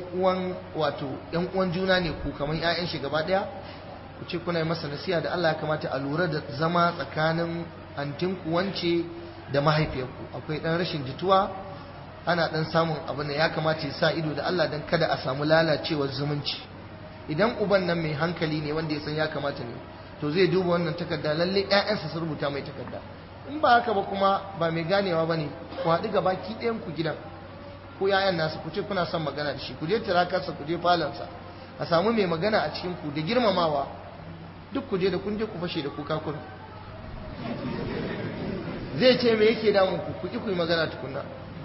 uwan juna ne ku kamar ƴaƴan shi gaba daya ku ce kuna yi masa nasiha da Allah ya kamata a lura da zama tsakanin antinku wance da mahaifiyarku akwai dan rashin jituwa ana dan samun abin da ya kamata ya sa ido da Allah dan kada a samu lalacewar zumunci idan uban nan mai hankali ne wanda ya san ya kamata ne to zai duba wannan takarda lalle ƴaƴansa su rubuta mai takarda in ba haka ba kuma ba mai ganewa bane ku haɗu gaba ki ɗayan ku gidan ko ƴaƴan nasu ku ce kuna son magana da shi ku je tirakarsa ku je falansa a samu mai magana a cikin ku da girmamawa duk ku je da kun je ku fashe da kuka kun zai ce me yake damun ku ki ku yi magana tukunna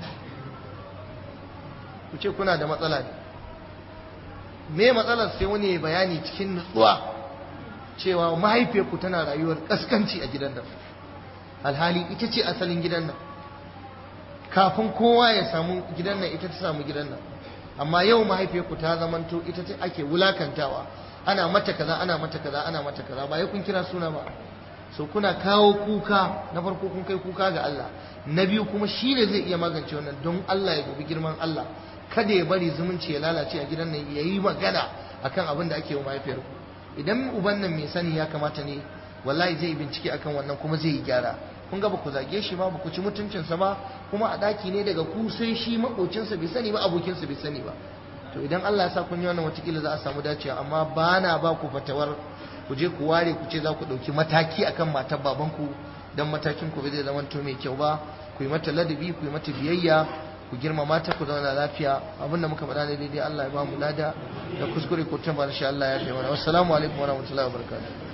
ku ce kuna da matsala ne me matsalar sai wani ya bayani cikin nutsuwa cewa mahaifiyarku tana rayuwar kaskanci a gidan nan alhali ita ce asalin gidan nan kafin kowa ya samu gidan nan ita ta samu gidan nan amma yau mahaifiyarku ta zamanto ita ce ake wulakantawa ana mata kaza ana mata kaza ana mata kaza ba ya kun kira suna ba so kuna kawo kuka na farko kun kai kuka ga Allah na biyu kuma shine zai iya magance wannan don Allah ya dubi girman Allah kada ya bari zumunci ya lalace a gidan nan yayi magana akan abin da ake wa mahaifiyarku idan uban nan mai sani ya kamata ne wallahi zai bincike akan wannan kuma zai yi gyara kun ga ba ku zage shi ba ba ku ci mutuncinsa ba kuma a daki ne daga ku sai shi makocinsa bai sani ba abokinsa bai sani ba to idan Allah ya sa kun yi wannan watakila za a samu dacewa amma ba na ba ku fatawar ku je ku ware ku ce za ku ɗauki mataki akan matar babanku don matakin ku bai zai zama to mai kyau ba ku yi mata ladabi ku yi mata biyayya ku girmama ta ku zauna lafiya abinda muka faɗa ne daidai Allah ya ba mu lada da kuskure ko tamba insha Allah ya kai mana wassalamu alaikum warahmatullahi wabarakatuh